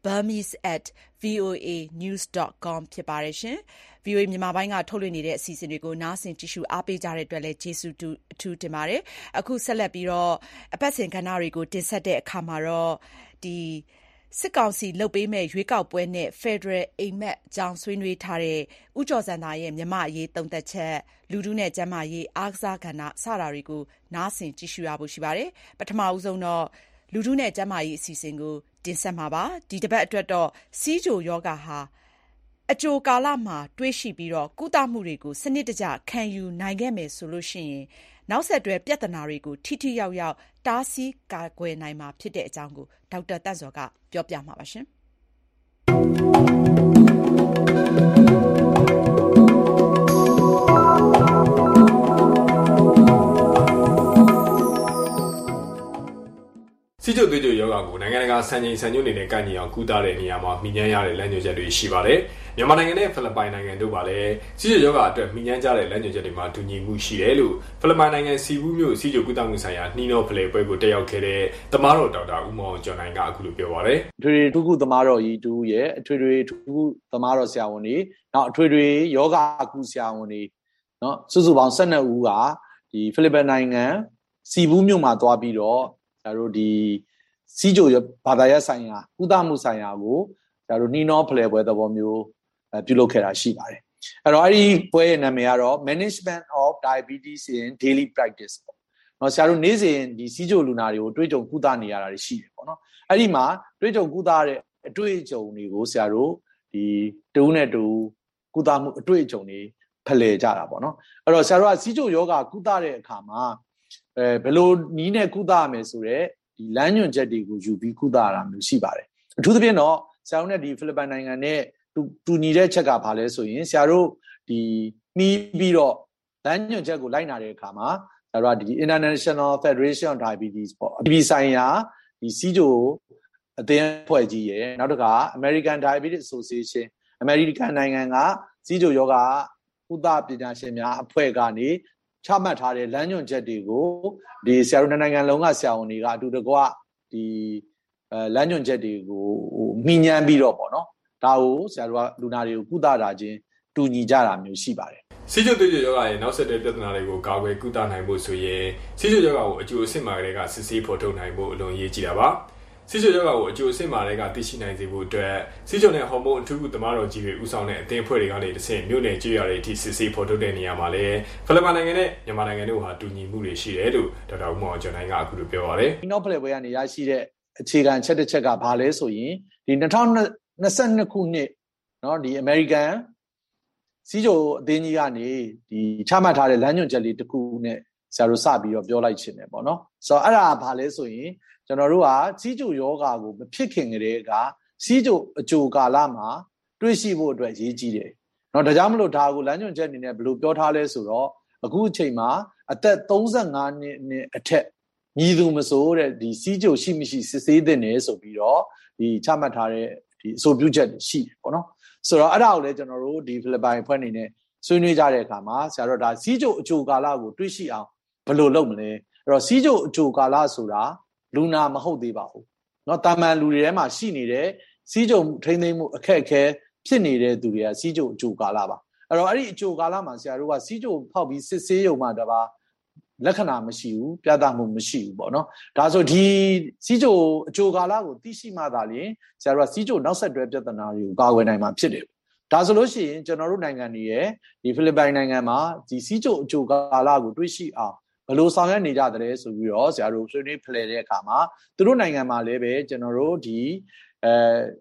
[SPEAKER 2] burmese@voanews.com ဖြစ်ပါတယ်ရှင်။ VOA မြန်မာပိုင်းကထုတ်လွှင့်နေတဲ့အစီအစဉ်တွေကိုနားဆင်ကြည့်ရှုအားပေးကြတဲ့အတွက်လည်းကျေးဇူးအထူးတင်ပါတယ်။အခုဆက်လက်ပြီးတော့အပတ်စဉ်ကဏ္ဍတွေကိုတင်ဆက်တဲ့အခါမှာတော့စစ်ကောင်စီလုပ်ပေးမဲ့ရွေးကောက်ပွဲနဲ့ Federal အိမ်မက်အကြောင်းဆွေးနွေးထားတဲ့ဦးကျော်ဇံသာရဲ့မြန်မာအရေးသုံးသက်ချက်လူထုနဲ့ကျန်းမာရေးအားကစားကဏ္ဍစတာတွေကိုနားဆင်ကြည့်ရှုရဖို့ရှိပါတယ်။ပထမဦးဆုံးတော့လူထုနဲ့ကျန်းမာရေးအစီအစဉ်ကိုတင်ဆက်မှာပါ။ဒီတစ်ပတ်အတွက်တော့စီးချိုယောဂါဟာအကြိုကာလမှာတွေးရှိပြီးတော့ကုသမှုတွေကိုစနစ်တကျခံယူနိုင်ခဲ့မယ်ဆိုလို့ရှိရင်နောက်ဆက်တွဲပြဿနာတွေကိုထိထိရောက်ရောက်တားဆီးကာကွယ်နိုင်မှာဖြစ်တဲ့အကြောင်းကိုဒေါက်တာတန့်စောကပြောပြမှာပါရှင်။
[SPEAKER 18] စီးကျုပ်သွေးကြွယောဂကိုနိုင်ငံတကာစံချိန်စံညွှန်းတွေနဲ့ကိုက်ညီအောင်ကုသတဲ့နေရာမှာမှီညမ်းရတဲ့လမ်းညွှန်ချက်တွေရှိပါတယ်။မြန်မာနိုင်ငံနဲ့ဖိလစ်ပိုင်နိုင်ငံတို့ကလည်းစီးကျုပ်ယောဂအတွက်မှီညမ်းကြတဲ့လမ်းညွှန်ချက်တွေမှာတူညီမှုရှိတယ်လို့ဖိလစ်ပိုင်နိုင်ငံစီဘူးမြို့စီးကျုပ်ကုသမှုဆိုင်ရာနှီးနှောဖလှယ်ပွဲကိုတက်ရောက်ခဲ့တဲ့သမားတော်ဒေါက်တာဦးမောင်ကျော်နိုင်ကအခုလိုပြောပါတယ်
[SPEAKER 19] ။အထွေထွေထူးခုသမားတော်ကြီးတူရဲ့အထွေထွေထူးခုသမားတော်ဆရာဝန်တွေနောက်အထွေထွေယောဂကုဆရာဝန်တွေနော်စုစုပေါင်း12ဦးကဒီဖိလစ်ပိုင်နိုင်ငံစီဘူးမြို့မှာသွားပြီးတော့ကျတို့ဒီစီးကျိုဘာသာရပ်ဆိုင်ရာကုသမှုဆိုင်ရာကိုကျတို့နှီးနှောဖလှယ်ပွဲသဘောမျိုးပြုလုပ်ခဲ့တာရှိပါတယ်အဲ့တော့အဲ့ဒီပွဲရဲ့နာမည်ကတော့ Management of Diabetes in Daily Practice ပေါ့နော်ဆရာတို့နေ့စဉ်ဒီစီးကျိုလူနာတွေကိုတွေးကြုံကုသနေရတာရှိတယ်ပေါ့နော်အဲ့ဒီမှာတွေးကြုံကုသတဲ့အတွေ့အကြုံတွေကိုဆရာတို့ဒီတူးနဲ့တူကုသမှုအတွေ့အကြုံတွေဖလှယ်ကြတာပေါ့နော်အဲ့တော့ဆရာတို့ကစီးကျိုယောဂကုသတဲ့အခါမှာဘယ်လိုနည်းနဲ့ကုသရမယ်ဆိုတော့ဒီလမ်းညွှန်ချက်တွေကိုယူပြီးကုသရတာမျိုးရှိပါတယ်အထူးသဖြင့်တော့ဆရာတို့နဲ့ဒီဖိလစ်ပိုင်နိုင်ငံနဲ့တူညီတဲ့ချက်ကဘာလဲဆိုရင်ဆရာတို့ဒီမှီးပြီးတော့လမ်းညွှန်ချက်ကိုလိုက်နာတဲ့အခါမှာဆရာတို့ကဒီ International Federation of Diabetes ပေါ့အပြည်ဆိုင်ရာဒီစီးကျိုအသင်းအဖွဲ့ကြီးရယ်နောက်တစ်ခါ American Diabetes Association အမေရိကန်နိုင်ငံကစီးကျိုယောဂကုသပညာရှင်များအဖွဲ့ကနေချမှတ်ထားတဲ့လမ်းညွှန်ချက်တွေကိုဒီဆရာတို့နိုင်ငံလုံးကဆရာဝန်တွေကအတူတကွဒီလမ်းညွှန်ချက်တွေကိုမှီညမ်းပြီးတော့ပေါ့နော်ဒါကိုဆရာတို့ကလူနာတွေကိုကုသတာချင်းတူညီကြတာမျိုးရှိပါတယ်
[SPEAKER 18] စီးကျုပ်သွေးကြွယောဂရဲ့နောက်ဆက်တွဲပြဿနာတွေကိုကာကွယ်ကုသနိုင်ဖို့ဆိုရင်စီးကျုပ်ယောဂကိုအကျိုးအဆင့်မှာကလေးကစစ်ဆေးဖော်ထုတ်နိုင်ဖို့အလွန်အရေးကြီးတာပါစီးကျုပ်ယောဂကိုအကျိုးအဆင့်မှာတွေကသိရှိနိုင်စေဖို့အတွက်စီးကျုပ်နဲ့ဟော်မုန်းအထူးကုသမားတော်ကြီးတွေဦးဆောင်တဲ့အသင်းအဖွဲ့တွေကနေတစ်ဆင့်မြို့နယ်ကြေးရွာတွေအထိစစ်ဆေးဖော်ထုတ်တဲ့နေရာမှာလည်းဖိလစ်ပိုင်နိုင်ငံနဲ့မြန်မာနိုင်ငံတို့ဟာတူညီမှုတွေရှိတယ်လို့ဒေါက်တာဦးမောင်ကျော်နိုင်ကအခုလိုပြောပါတယ်
[SPEAKER 19] ။ဒီနောက်ဖလှယ်ပွဲကနေရရှိတဲ့အခြေခံချက်တစ်ချက်ကဘာလဲဆိုရင်ဒီ2022ခုနှစ်เนาะဒီ American စီးကျိုအသင်းကြီးကနေဒီချမှတ်ထားတဲ့လမ်းညွှန်ချက်လေးတစ်ခုနဲ့ဆရာတို့စပြီးတော့ပြောလိုက်ချင်တယ်ပေါ့နော်။ဆိုတော့အဲ့ဒါဘာလဲဆိုရင်ကျွန်တော်တို့ကစီးကျိုယောဂါကိုမဖြစ်ခင်ကတည်းကစီးကျိုအကြိုကာလမှာတွေးရှိဖို့အတွက်ရေးကြီးတယ်။နော်ဒါကြောင့်မလို့ဒါကိုလမ်းညွှန်ချက်အနေနဲ့ဘယ်လိုပြောထားလဲဆိုတော့အခုအချိန်မှာအသက်35နှစ်အထက်ညီသူမဆိုတဲ့ဒီစီးကျိုရှိမရှိစစ်ဆေးတဲ့နေဆိုပြီးတော့ဒီချမှတ်ထားတဲ့ဒီအဆိုပြုချက်ရှိတယ်ပေါ့နော်။ဆိုတော့အဲ့ဒါကိုလည်းကျွန်တော်တို့ဒီဖိလစ်ပိုင်အဖွဲ့အနေနဲ့ဆွေးနွေးကြတဲ့အခါမှာဆရာတို့ဒါစီးကျိုအကြိုကာလကိုတွေးရှိအောင်ဘယ်လိုလုပ်မလဲ။အဲ့တော့စီးကျိုအကြိုကာလဆိုတာလူနာမဟုတ်သေးပါဘူးเนาะတာမန်လူတွေထဲမှာရှိနေတဲ့စီးကျုံထိမ့်သိမ့်မှုအခက်အခဲဖြစ်နေတဲ့သူတွေကစီးကျုံအကြိုကာလပါအဲ့တော့အဲ့ဒီအကြိုကာလမှာဆရာတို့ကစီးကျုံဖောက်ပြီးစစ်ဆေးရုံမှာတပါလက္ခဏာမရှိဘူးပြသမှုမရှိဘူးပေါ့เนาะဒါဆိုဒီစီးကျုံအကြိုကာလကိုသိရှိမှသာလျှင်ဆရာတို့ကစီးကျုံနောက်ဆက်တွဲပြဿနာတွေကိုကာကွယ်နိုင်မှာဖြစ်တယ်ဒါဆိုလို့ရှိရင်ကျွန်တော်တို့နိုင်ငံတွေရဲ့ဒီဖိလစ်ပိုင်နိုင်ငံမှာဒီစီးကျုံအကြိုကာလကိုတွေးရှိအောင်ဘယ်လိုဆောင်ရွက်နေကြတယ်ဆိုပြီးတော့ဆရာတို့ဆွေးနွေးဖလှယ်တဲ့အခါမှာသူတို့နိုင်ငံမှာလည်းပဲကျွန်တော်တို့ဒီ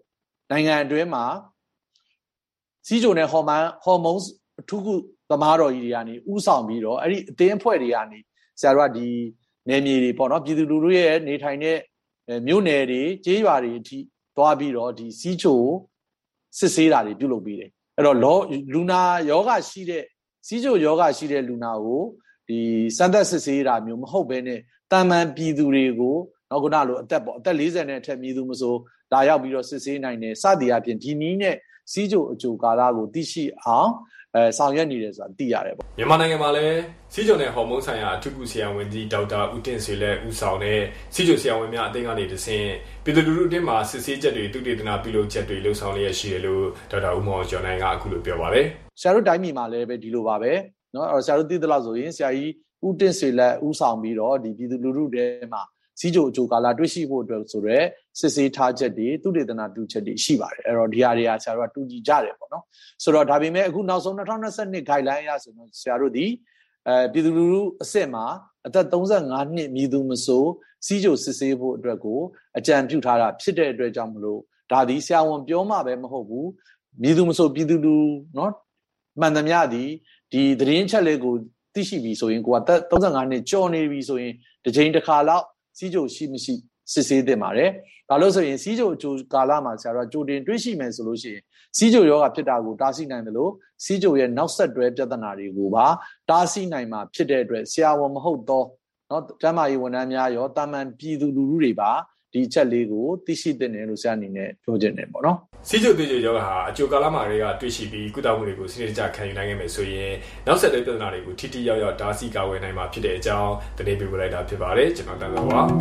[SPEAKER 19] နိုင်ငံအတွင်းမှာစီးချိုနဲ့ဟော်မုန်းထုခုသမားတော်ကြီးတွေကနေဥဆောင်ပြီးတော့အဲ့ဒီအသင်းအဖွဲ့တွေကနေဆရာတို့ကဒီနယ်မြေတွေပေါ့နော်ပြည်သူလူထုရဲ့နေထိုင်တဲ့မြို့နယ်တွေကျေးရွာတွေအထိသွားပြီးတော့ဒီစီးချိုစစ်ဆေးတာတွေပြုလုပ်ပေးတယ်အဲ့တော့လူနာယောဂရှိတဲ့စီးချိုယောဂရှိတဲ့လူနာကိုဒီစမ်းသပ်စစ်ဆေးတာမျိုးမဟုတ်ဘဲနဲ့တာမန်ပြည်သူတွေကိုနောက်ခုနလိုအသက်40နဲ့အထက်ပြည်သူမဆိုလာရောက်ပြီးတော့စစ်ဆေးနိုင်တယ်စသည်အပြင်ဒီနည်းနဲ့စီးချိုအကျိုးကာလကိုသိရှိအောင်ဆောင်ရွက်နေတယ်ဆိုတာသိရတယ်ပေါ့
[SPEAKER 18] မြန်မာနိုင်ငံမှာလည်းစီးချိုနဲ့ဟော်မုန်းဆိုင်ရာအထူးကုဆရာဝန်ကြီးဒေါက်တာဦးတင်ဆွေလက်ဦးဆောင်တဲ့စီးချိုဆရာဝန်များအသင်းကနေတဆင့်ပြည်သူလူထုအတင်းမှာစစ်ဆေးချက်တွေသုတေသနပြုလုပ်ချက်တွေလှုပ်ဆောင်လျက်ရှိတယ်လို့ဒေါက်တာဦးမောင်ကျော်နိုင်ကအခုလိုပြောပါတယ်
[SPEAKER 19] ဆရာတို့တိုင်းပြည်မှာလည်းပဲဒီလိုပါပဲเนาะဆရာတို့သိသလောက်ဆိုရင်ဆရာကြီးဦးတင်ဆွေလက်ဦးဆောင်ပြီးတော့ဒီပြည်သူလူထုတွေမှာစီးချိုအကျိုးကာလတွေ့ရှိဖို့အတွက်ဆိုရဲစစ်ဆေးထားချက်တွေသုတေသနပြုချက်တွေရှိပါတယ်အဲ့တော့ဒီဟာတွေကဆရာတို့ကတူညီကြတယ်ပေါ့နော်ဆိုတော့ဒါပေမဲ့အခုနောက်ဆုံး2022 guideline ရဆိုတော့ဆရာတို့ဒီပြည်သူလူထုအစ်စ်မှာအသက်35နှစ်မြည်သူမဆိုစီးချိုစစ်ဆေးဖို့အတွက်ကိုအကြံပြုထားတာဖြစ်တဲ့အတွက်ကြောင့်မလို့ဒါဒီဆရာဝန်ပြောမှပဲမဟုတ်ဘူးမြည်သူမဆိုပြည်သူလူเนาะမှန်သမျှဒီသတင်းချက်လေးကိုသိရှိပြီဆိုရင်ကိုက35နှစ်ကျော်နေပြီဆိုရင်တစ်ချိန်တစ်ခါလောက်စီးချိုရှိမရှိစစ်ဆေးသင့်ပါတယ်။ဒါလို့ဆိုရင်စီးချိုအကျိုးကာလမှာဆရာတို့ကြိုတင်တွေးရှိမယ်ဆိုလို့ရှိရင်စီးချိုယောဂဖြစ်တာကိုတားဆီးနိုင်တယ်လို့စီးချိုရဲ့နောက်ဆက်တွဲပြဿနာတွေကိုပါတားဆီးနိုင်မှာဖြစ်တဲ့အတွက်ဆရာဝန်မဟုတ်တော့เนาะကျန်းမာရေးဝန်ထမ်းများရောတာမန်ပြည်သူလူထုတွေပါဒီချက်လေးကိုသိရှိသင့်တယ်လို့ဆရာအနေနဲ့ပြောချင်တယ်ပေါ့နော်
[SPEAKER 18] စီးချိုသေးချိုယောဂဟာအကျိုးကာလမှာတွေကတွေ့ရှိပြီးကုသမှုတွေကိုစနစ်တကျခံယူနိုင်ခဲ့မယ်ဆိုရင်နောက်ဆက်တွဲပြဿနာတွေကိုထိထိရောက်ရောက်တားဆီးကာကွယ်နိုင်မှာဖြစ်တဲ့အကြောင်းသတင်းပေးပို့လိုက်တာဖြစ်ပါတယ်ကျွန်တော်တန်တော်ပါ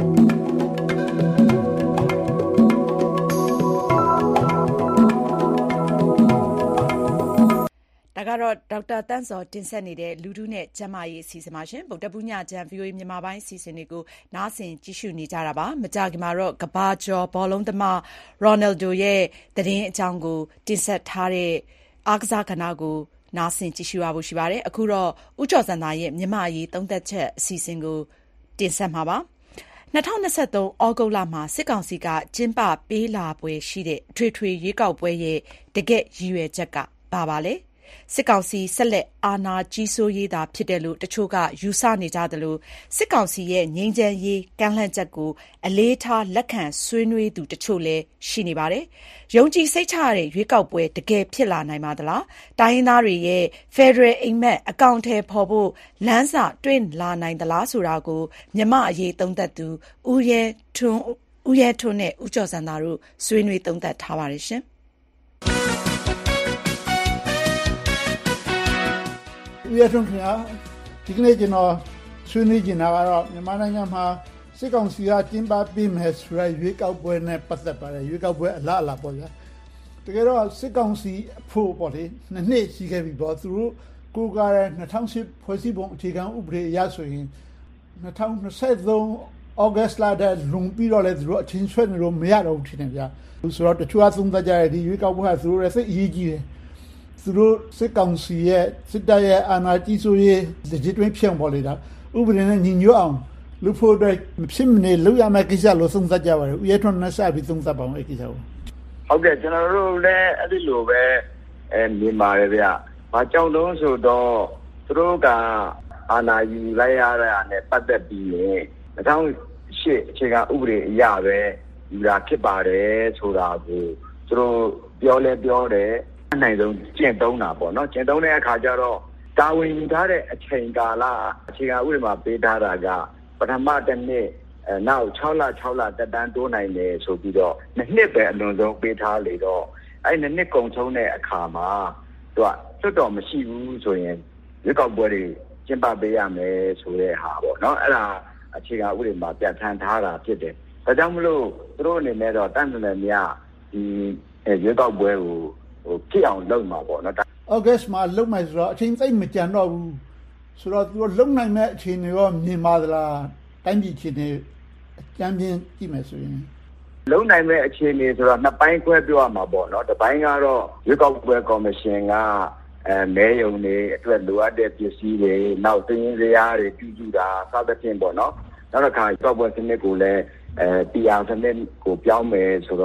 [SPEAKER 2] ဒါကတော့ဒေါက်တာတန်းစောတင်ဆက်နေတဲ့လူထုနဲ့ကျန်းမာရေးအစီအစဉ်ပါရှင်ဗုဒ္ဓပူညချမ်း VOA မြန်မာပိုင်းအစီအစဉ်တွေကိုနားဆင်ကြည့်ရှုနေကြတာပါမကြခင်မှာတော့ကဘာကျော်ဘောလုံးသမားရိုနယ်ဒိုရဲ့သတင်းအကြောင်းကိုတင်ဆက်ထားတဲ့အားကစားကဏ္ဍကိုနားဆင်ကြည့်ရှုရဖို့ရှိပါတယ်အခုတော့ဦးကျော်စံသာရဲ့မြန်မာအရေးသုံးသက်ချက်အစီအစဉ်ကိုတင်ဆက်မှာပါ2023ဩဂုတ်လမှာစစ်ကောင်စီကကျင်းပပေးလာပွဲရှိတဲ့အထွေထွေရွေးကောက်ပွဲရဲ့တကယ့်ရည်ရွယ်ချက်ကပါလဲစစ်ကောင်စီဆက်လက်အာဏာကြီးစိုးရေးသာဖြစ်တယ်လို့တချို့ကယူဆနေကြသလိုစစ်ကောင်စီရဲ့ငြိမ်းချမ်းရေးကမ်းလှမ်းချက်ကိုအလေးထားလက်ခံဆွေးနွေးသူတချို့လည်းရှိနေပါတယ်။ယုံကြည်စိတ်ချရတဲ့ရွေးကောက်ပွဲတကယ်ဖြစ်လာနိုင်ပါသလား။တိုင်းရင်းသားတွေရဲ့ Federal အိမ်မက်အကောင့်ထဲပေါ်ဖို့လမ်းစာတွေ့လာနိုင်သလားဆိုတာကိုမြမအရေးသုံးသက်သူဦးရဲထွန်းနဲ့ဦးကျော်စံသာတို့ဆွေးနွေးသုံးသက်ထားပါတယ်ရှင်။
[SPEAKER 20] ဦးရထွန်းခင်ဗျာဒီကနေ့ကျွန်တော်ဆွေးနွေးနေတာကတော့မြန်မာနိုင်ငံမှာစစ်ကောင်စီကကျင်းပပေးမယ်ဆိုတဲ့ရွေးကောက်ပွဲနဲ့ပတ်သက်ပါတယ်ရွေးကောက်ပွဲအလားအလာပေါ့ဗျာတကယ်တော့စစ်ကောင်စီအဖို့ပေါ့လေနှစ်ရှိခဲ့ပြီပေါ့သူတို့ကိုယ်ကရ2008ဖွဲ့စည်းပုံအခြေခံဥပဒေအရဆိုရင်2023 August လတဲ့လုံပြီးတော့လေသူတို့အချင်းဆွဲနေလို့မရတော့ဘူးထင်တယ်ဗျာဆိုတော့တချို့အသုံးသပ်ကြတဲ့ဒီရွေးကောက်ပွဲကသူတို့ရဲ့စိတ်အရေးကြီးတယ်သူတို့စစ်ကောင်စီရဲ့စစ်တပ်ရဲ့အာဏာကြီးစိုးရေးဒီတွင်းဖြန့်ပေါ်လေတာဥပဒေနဲ့ညီညွတ်အောင်လူဖို့အတွက်မဖြစ်မနေလုပ်ရမယ့်ကိစ္စလို့သုံးသပ်ကြပါတယ်ဦးရဲထွန်းနဲ့စပြီးသုံးသပ်ပါအောင်အဲ့ကိစ္စကို
[SPEAKER 11] ဟုတ်ကဲ့ကျွန်တော်တို့လည်းအဲ့ဒီလိုပဲမြင်ပါတယ်ဗျ။ဘာကြောင့်လို့ဆိုတော့သူတို့ကအာဏာယူလိုက်ရတာနဲ့ပတ်သက်ပြီးရင်2008အခြေခံဥပဒေအရပဲယူတာဖြစ်ပါတယ်ဆိုတာကိုသူတို့ပြောလဲပြောတယ်အနိုင်ဆုံးကျင့်သုံးတာပေါ့နော်ကျင့်သုံးတဲ့အခါကျတော့တာဝန်ယူထားတဲ့အချိန်ကာလအခြေခံဥပဒေမှာပေးထားတာကပထမတစ်နှစ်နောက်6လတက်တန်းတိုးနိုင်တယ်ဆိုပြီးတော့နှစ်ပဲအလွန်ဆုံးပေးထားလေတော့အဲ့နှစ်ကုန်ဆုံးတဲ့အခါမှာသူကစွတ်တော်မရှိဘူးဆိုရင်ရွေးကောက်ပွဲတွေကျင်းပပေးရမယ်ဆိုတဲ့ဟာပေါ့နော်အဲ့ဒါအခြေခံဥပဒေမှာပြဋ္ဌာန်းထားတာဖြစ်တယ်ဒါကြောင့်မလို့သူတို့အနေနဲ့တော့တန်တယ်များဒီရွေးကောက်ပွဲကိုဖြစ်အောင်လုပ်မှာပေါ့နော်
[SPEAKER 20] August မှာလုပ်မယ်ဆိုတော့အချိန်သိပ်မကြံတော့ဘူးဆိုတော့သူတို့လုံနိုင်မဲ့အခြေအနေရောမြင်ပါသလားတိုင်းပြည်အခြေအနေအကြမ်းပြင်းကြည့်မယ်ဆိုရင်
[SPEAKER 11] လုံနိုင်မဲ့အခြေအနေဆိုတော့နှစ်ပိုင်းခွဲပြောရမှာပေါ့နော်တစ်ပိုင်းကတော့ရွေးကောက်ပွဲကော်မရှင်ကမဲယုံတွေအတွက်လိုအပ်တဲ့ပစ္စည်းတွေနောက်သင်းစရာတွေပြုစုတာစသဖြင့်ပေါ့နော်နောက်တစ်ခါကောက်ပွဲစနစ်ကိုလည်းPR စနစ်ကိုပြောင်းမယ်ဆိုတော့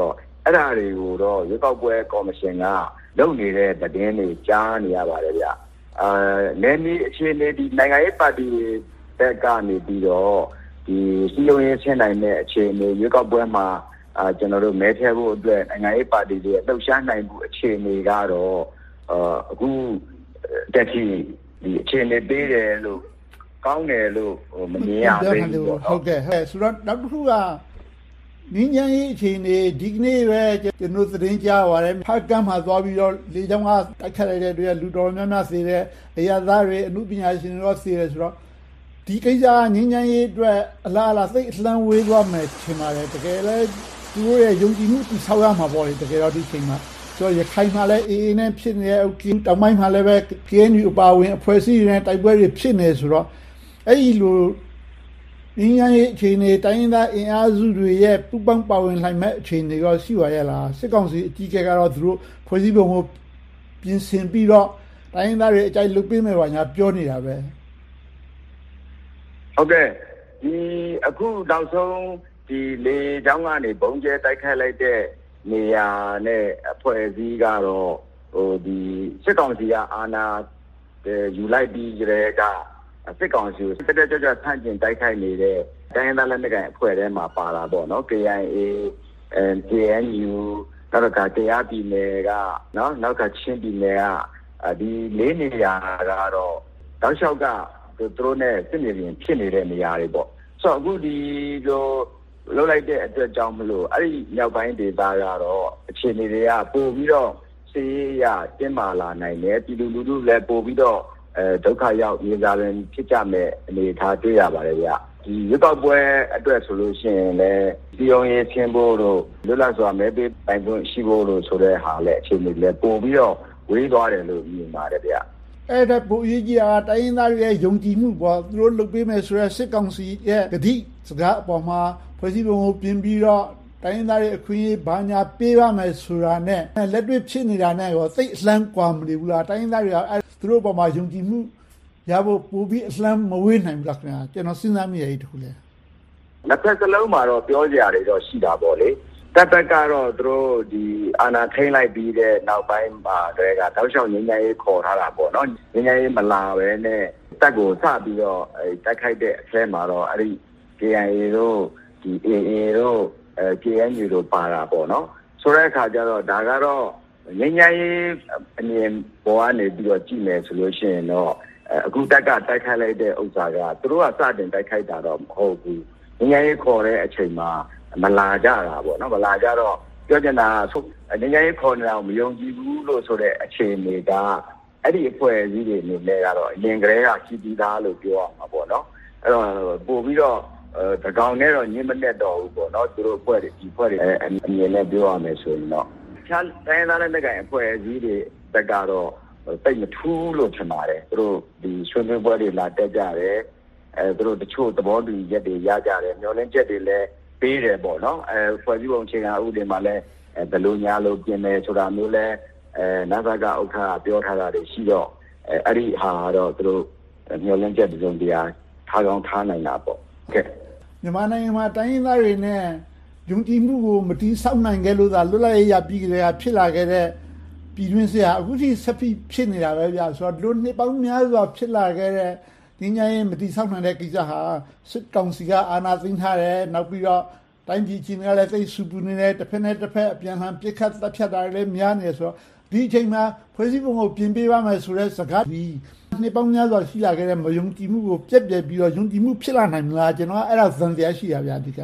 [SPEAKER 21] အဲ့ဒါတွေကိုတော့ရွေးကောက်ပွဲကော်မရှင်ကလုပ်နေတဲ့သတင်းတွေကြားနေရပါတယ်ဗျနယ်မြေအခြေအနေဒီနိုင်ငံရေးပါတီတက်ကနေပြီးတော့ဒီစီယုံရေးဆင်းနိုင်တဲ့အခြေအနေရွေးကောက်ပွဲမှာကျွန်တော်တို့မဲထည့်ဖို့အတွက်နိုင်ငံရေးပါတီတွေလှုပ်ရှားနိုင်မှုအခြေအနေကတော့အခုတက်ချီဒီအခြေအနေပေးတယ်လို့ကောင်းတယ်လို့မမြင်ရသေးဘူးပေါ့
[SPEAKER 20] ဟုတ်ကဲ့ဆိုတော့နောက်တစ်ခုကငင်းချမ်းရေးအခြေအနေဒီကနေ့ပဲကျွန်တော်သတင်းကြားပါတယ်ဖက်ကမ်းမှာသွားပြီးတော့လေကြောင်းကတိုက်ခတ်လိုက်တဲ့အတွက်လူတော်များများသေတယ်အရာသားတွေအမှုပညာရှင်တွေသေတယ်ဆိုတော့ဒီကိစ္စငင်းချမ်းရေးအတွက်အလားအလာသိအလှမ်းဝေးသွားမယ်ထင်ပါတယ်တကယ်လဲသူတို့ရဲ့ယုံကြည်မှုတိဆောက်ရမှာပေါ့လေတကယ်တော့ဒီချိန်မှာဆိုရခိုင်မှာလည်းအေးအေးနဲ့ဖြစ်နေတဲ့တောင်ပိုင်းမှာလည်းပဲ PNU အပါဝင်အဖွဲ့အစည်းတွေနဲ့တိုက်ပွဲတွေဖြစ်နေဆိုတော့အဲ့ဒီလိုငင်းချမ်းရေးအခြေအနေတိုင်းရင်းသားအင်အားစုတွေရဲ့ပူးပေါင်းပါဝင်နိုင်မဲ့အခြေအနေကရှိပါရဲ့လားစစ်ကောင်စီအကြီးအကဲကတော့သူတို့ဖွဲ့စည်းပုံကိုပြင်ဆင်ပြီးတော့တိုင်းရင်းသားတွေအကြိုက်လုပ်ပေးမယ်ပါညာပြောနေတာပဲ
[SPEAKER 21] ဟုတ်ကဲ့ဒီအခုနောက်ဆုံးဒီလေကြောင်းကနေဘုံကျဲတိုက်ခတ်လိုက်တဲ့နေရာနဲ့အဖွဲ့အစည်းကတော့ဒီစစ်ကောင်စီကအာဏာယူလိုက်ပြီးကြတဲ့ကစစ်ကောင်စီကိုတက်ကြွဆန့်ကျင်တိုက်ခိုက်နေတဲ့တိုင်းရင်းသားလက်နက်ကိုင်အဖွဲ့ထဲမှာပါတာပေါ့နော် KIA KNU နောက်ကတရားပြည်နယ်ကနော်နောက်ကချင်းပြည်နယ်ကဒီလေးနေရာကတော့တောက်လျှောက်ကသူတို့နဲ့စစ်မြေပြင်ဖြစ်နေတဲ့နေရာတွေပေါ့ဆိုတော့အခုဒီလိုလှုပ်လိုက်တဲ့အတွက်ကြောင့်မလို့အဲ့ဒီမြောက်ပိုင်းဒေသကတော့အခြေအနေတွေကပို့ပြီးတော့စီးရတင်းမာလာနိုင်တယ်ပြည်သူလူထုလည်းပို့ပြီးတော့ဒုက္ခရောက်နေကြတယ်ဖြစ်ကြမဲ့အနေအထားတွေ့ရပါတယ်ဗျဒီရွေးကောက်ပွဲအတွက်ဆိုလို့ရှိရင်လည်းပြည်အောင်ရေးချင်းဖို့တို့လွတ်လပ်စွာမဲပေးပိုင်ခွင့်ရှိဖို့တို့ဆိုတဲ့ဟာလည်းအခြေအနေလည်းပို့ပြီးတော့ဝေးသွားတယ်လို့မြင်ပါတယ်ဗျ
[SPEAKER 20] အဲ့ဒါပိုအရေးကြီးတာတိုင်းရင်းသားတွေရဲ့ယုံကြည်မှုပေါ့သူတို့လုပ်ပေးမယ်ဆိုရယ်စစ်ကောင်စီရဲ့ဂတိစကားအပေါ်မှာဖွဲ့စည်းပုံကိုပြင်ပြီးတော့တိုင်းရင်းသားတွေအခွင့်အရေးဘာညာပေးပါမယ်ဆိုတာနဲ့လက်တွေ့ဖြစ်နေတာနဲ့ရောသိအလှမ်းကွာမနေဘူးလားတိုင်းရင်းသားတွေကသူတို့ပေါ်မှာယုံကြည်မှုရဖို့ပို့ပြီးအလှမ်းမဝေးနိုင်ဘူးလားခင်ဗျာကျွန်တော်စဉ်းစားမိရည်တခုလဲ
[SPEAKER 21] နှစ်ဖက်စလုံးမှာတော့ပြောကြရတယ်တော့ရှိတာပေါ့လေတပ်ဘက်ကတော့သူတို့ဒီအာဏာထိန်းလိုက်ပြီးတဲ့နောက်ပိုင်းမှာတွေကတောက်လျှောက်ငြိမ်းချမ်းရေးခေါ်ထားတာပေါ့နော်ငြိမ်းချမ်းရေးမလာပဲနဲ့တပ်ကိုစပြီးတော့တိုက်ခိုက်တဲ့အထဲမှာတော့အဲ့ဒီ KIA တို့ဒီ AA တို့KNU တို့ပါတာပေါ့နော်ဆိုတဲ့အခါကျတော့ဒါကတော့ငြိမ်းချမ်းရေးအမြင်ပေါ်ကနေပြီးတော့ကြည့်မယ်ဆိုလို့ရှိရင်တော့အခုတပ်ကတိုက်ခိုက်လိုက်တဲ့ဥစ္စာကသူတို့ကစတင်တိုက်ခိုက်တာတော့မဟုတ်ဘူးငြိမ်းချမ်းရေးခေါ်တဲ့အချိန်မှာမလာကြတာပေါ့နော်မလာကြတော့ပြောချင်တာငြိမ်းချမ်းရေးခေါ်နေတာကိုမယုံကြည်ဘူးလို့ဆိုတဲ့အခြေအနေကအဲ့ဒီအဖွဲ့အစည်းတွေအနေနဲ့ကတော့အရင်ကတည်းကရှိပြီးသားလို့ပြောရမှာပေါ့နော်အဲ့တော့ပို့ပြီးတော့တကောင်နဲ့တော့ညင်မနဲ့တော့ဘူးပေါ့နော်သူတို့အဖွဲ့တွေဒီအဖွဲ့တွေအမြင်နဲ့ပြောရမယ်ဆိုရင်တော့ချမ်းတိုင်းသားတဲ့ကအဖွဲ့အစည်းတွေတက်ကတော့တိတ်မထူးလို့ထင်ပါတယ်သူတို့ဒီဆွေးနွေးပွဲတွေလာတက်ကြတယ်သူတို့တချို့သဘောတူရက်တွေရကြတယ်မျှော်လင့်ချက်တွေလည်းပေးတယ်ပေါ့နော်ဖွဲ့စည်းပုံအခြေခံဥပဒေမှာလည်းဘယ်လိုညာလို့ပြင်မယ်ဆိုတာမျိုးလဲနဗကဥက္ကဋ္ဌပြောထားတာတွေရှိတော့အဲ့ဒီဟာတော့သူတို့မျှော်လင့်ချက်တုံးတရားထားကောင်းထားနိုင်တာပေါ့ကဲ
[SPEAKER 20] မြန်မာနိုင်ငံမှာတိုင်းရင်းသားတွေနဲ့ယုံကြည်မှုကိုမတီးဆောက်နိုင်ခဲ့လို့သာလွတ်လပ်ရေးရပြီးကြတဲ့ဖြစ်လာခဲ့တဲ့ပြည်တွင်းစစ်ဟာအခုထိဆက်ပြီးဖြစ်နေတာပဲဗျာဆိုတော့လူနှစ်ပေါင်းများစွာဖြစ်လာခဲ့တဲ့ငြိမ်းချမ်းရေးမတီးဆောက်နိုင်တဲ့ကိစ္စဟာစစ်ကောင်စီကအာဏာသိမ်းထားတယ်နောက်ပြီးတော့တိုင်းပြည်ချင်းကလည်းသိဆူပူနေတယ်တစ်ဖက်နဲ့တစ်ဖက်အပြန်အလှန်ပြစ်ခတ်တပ်ဖြတ်တာတွေလည်းများနေဆိုတော့ဒီအချိန်မှာဖွဲ့စည်းပုံကိုပြင်ပေးပါမယ်ဆိုတဲ့စကားပြီးနှစ်ပေါင်းများစွာရှိလာခဲ့တဲ့မယုံကြည်မှုကိုပြက်ပြက်ပြီးတော့ယုံကြည်မှုဖြစ်လာနိုင်မလားကျွန်တော်အဲ့ဒါသံတရားရှိရဗျာဒီက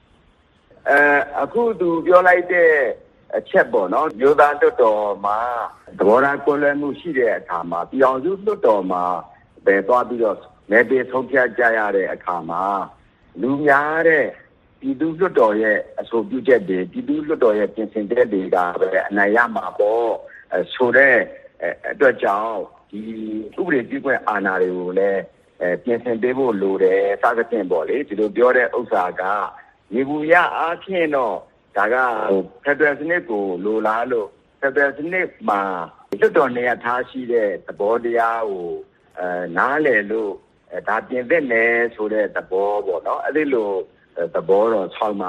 [SPEAKER 21] အခုသူပြောလိုက်တဲ့အချက်ပေါ့နော်မျိုးသားတွတ်တော်မှာသဘောထားကွဲလွဲမှုရှိတဲ့အခါမှာပြည်အောင်စုတွတ်တော်မှာပဲသွားပြီးတော့မဲပေးဆုံးဖြတ်ကြရတဲ့အခါမှာလူများတဲ့ပြည်သူ့လွှတ်တော်ရဲ့အဆိုပြုချက်တွေပြည်သူ့လွှတ်တော်ရဲ့ပြင်ဆင်ချက်တွေကပဲအနိုင်ရမှာပေါ့ဆိုတဲ့အတွက်ကြောင့်ဒီဥပဒေပြုခွင့်အာဏာတွေကိုလည်းပြင်ဆင်ပေးဖို့လိုတယ်စသဖြင့်ပေါ့လေဒီလိုပြောတဲ့ဥစ္စာကရေဘူးရအားဖြင့်တော့ဒါကဖက်ဒရယ်စနစ်ကိုလိုလားလို့ဖက်ဒရယ်စနစ်မှာလွှတ်တော်နေရာထားရှိတဲ့သဘောတရားကိုနားလည်လို့ဒါပြင်သင့်တယ်ဆိုတဲ့သဘောပေါ့နော်အဲ့ဒီလိုသဘောတော့ဆောင်းပါတယ်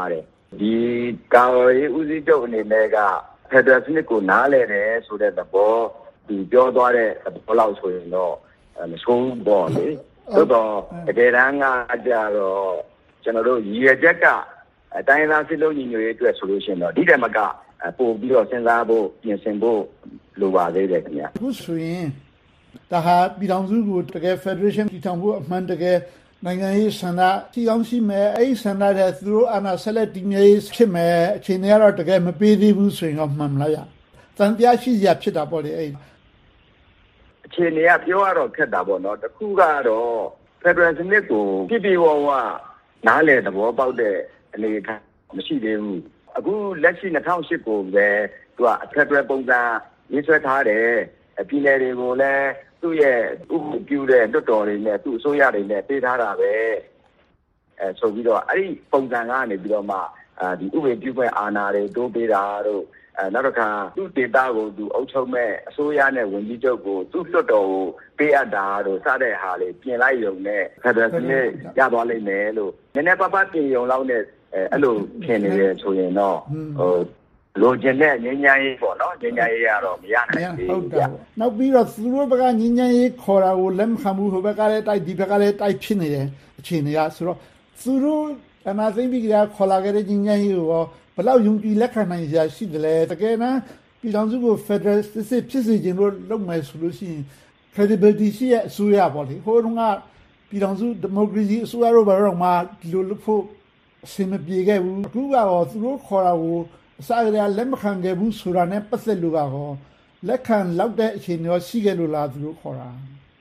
[SPEAKER 21] ဒီကာဝေးဦးစီးချုပ်အနေနဲ့ကဖက်ဒရယ်စနစ်ကိုနားလည်တယ်ဆိုတဲ့သဘောဒီပြောသွားတဲ့သဘောလောက်ဆိုရင်တော့မဆိုးဘူးပေါ့လေသို့တော့တကယ်တမ်းကကြတော့ကျွန်တော်တို့ရည်ရွယ်ချက်ကအတိုင်းအသားစစ်လို့ညီညွတ်ရေးအတွက်ဆိုလို့ရှိရင်တော့ဒီတည်းမကပို့ပြီးတော့စဉ်းစားဖို့ပြင်ဆင်ဖို့လိုပါသေးတယ်ခင်ဗျာ
[SPEAKER 20] အခုဆိုရင်ဒါဟာပြည်ထောင်စုကိုတကယ် Federation တည်ထောင်ဖို့အမှန်တကယ်နိုင်ငံရေးဆန္ဒရှိအောင်ရှိမယ်အဲ့ဆန္ဒတဲ့သူတို့အာဏာဆက်လက်တည်မြဲရေးဖြစ်မယ်အခြေအနေကတော့တကယ်မပေးသေးဘူးဆိုရင်တော့မှန်မလားရတန်တရားရှိစရာဖြစ်တာပေါ့လေအဲ့
[SPEAKER 21] အခြေအနေကပြောရတော့ခက်တာပေါ့နော်တခုကတော့ Federal စနစ်ကိုပြပြဝဝနားလေသဘောပေါက်တဲ့အနေအထားမရှိသေးဘူးအခုလက်ရှိ2008ကိုပဲသူက Federal ပုံစံရေးဆွဲထားတယ်ပြည်နယ်တွေကိုလည်းသူ့ရဲ့ဥပဒေပြုတဲ့တွတ်တော်တွေနဲ့သူ့အစိုးရတွေနဲ့ပေးထားတာပဲဆိုပြီးတော့အဲ့ဒီပုံစံကနေပြီးတော့မှဒီဥပဒေပြုခွင့်အာဏာတွေတိုးပေးတာတို့နောက်တစ်ခါသူ့ဒေတာကိုသူအုပ်ချုပ်မဲ့အစိုးရနဲ့ဝန်ကြီးချုပ်ကိုသူ့တွတ်တော်ကိုပေးအပ်တာတို့စတဲ့ဟာတွေပြင်လိုက်ရုံနဲ့ဖက်ဒရယ်စနစ်ရသွားလိမ့်မယ်လို့နည်းနည်းပါးပါးပြင်ရုံလောက်နဲ့အဲ့လိုဖြစ်နေတယ်ဆိုရင်တော့လိုချင်တဲ့ငြိမ်းချမ်းရေးပေါ့နော်ငြိမ်းချမ်းရေးကတော့မရနိုင်ဘူးဟုတ်တယ်
[SPEAKER 20] နောက်ပြီးတော့သူတို့ဘက်ကငြိမ်းချမ်းရေးခေါ်တာကိုလက်မခံဘူးဟိုဘက်ကလည်းတိုက်ဒီဘက်ကလည်းတိုက်ဖြစ်နေတယ်အခြေအနေကဆိုတော့သူတို့အနာသိမ့်ပြီးကြခေါ်လာခဲ့တဲ့ငြိမ်းချမ်းရေးကိုဘယ်လောက်ယုံကြည်လက်ခံနိုင်စရာရှိတယ်လဲတကယ်တမ်းပြည်ထောင်စုကို Federal စစ်ဖြစ်စေခြင်းလို့လုပ်မယ်ဆိုလို့ရှိရင် credibility ရှိရဲ့အစိုးရပေါ့လေဟိုတုန်းကပြည်ထောင်စု democracy အစိုးရတို့ဘာလို့မှဒီလိုလုပ်ဖို့အဆင်မပြေခဲ့ဘူးအခုကတော့သူတို့ခေါ်တာကိုအစကတည်းကလက်မခံခဲ့ဘူးဆိုတာနဲ့ပတ်သက်လို့ကတော့လက်ခံလောက်တဲ့အခြေအနေရောရှိခဲ့လို့လားသူတို့ခေါ်တာ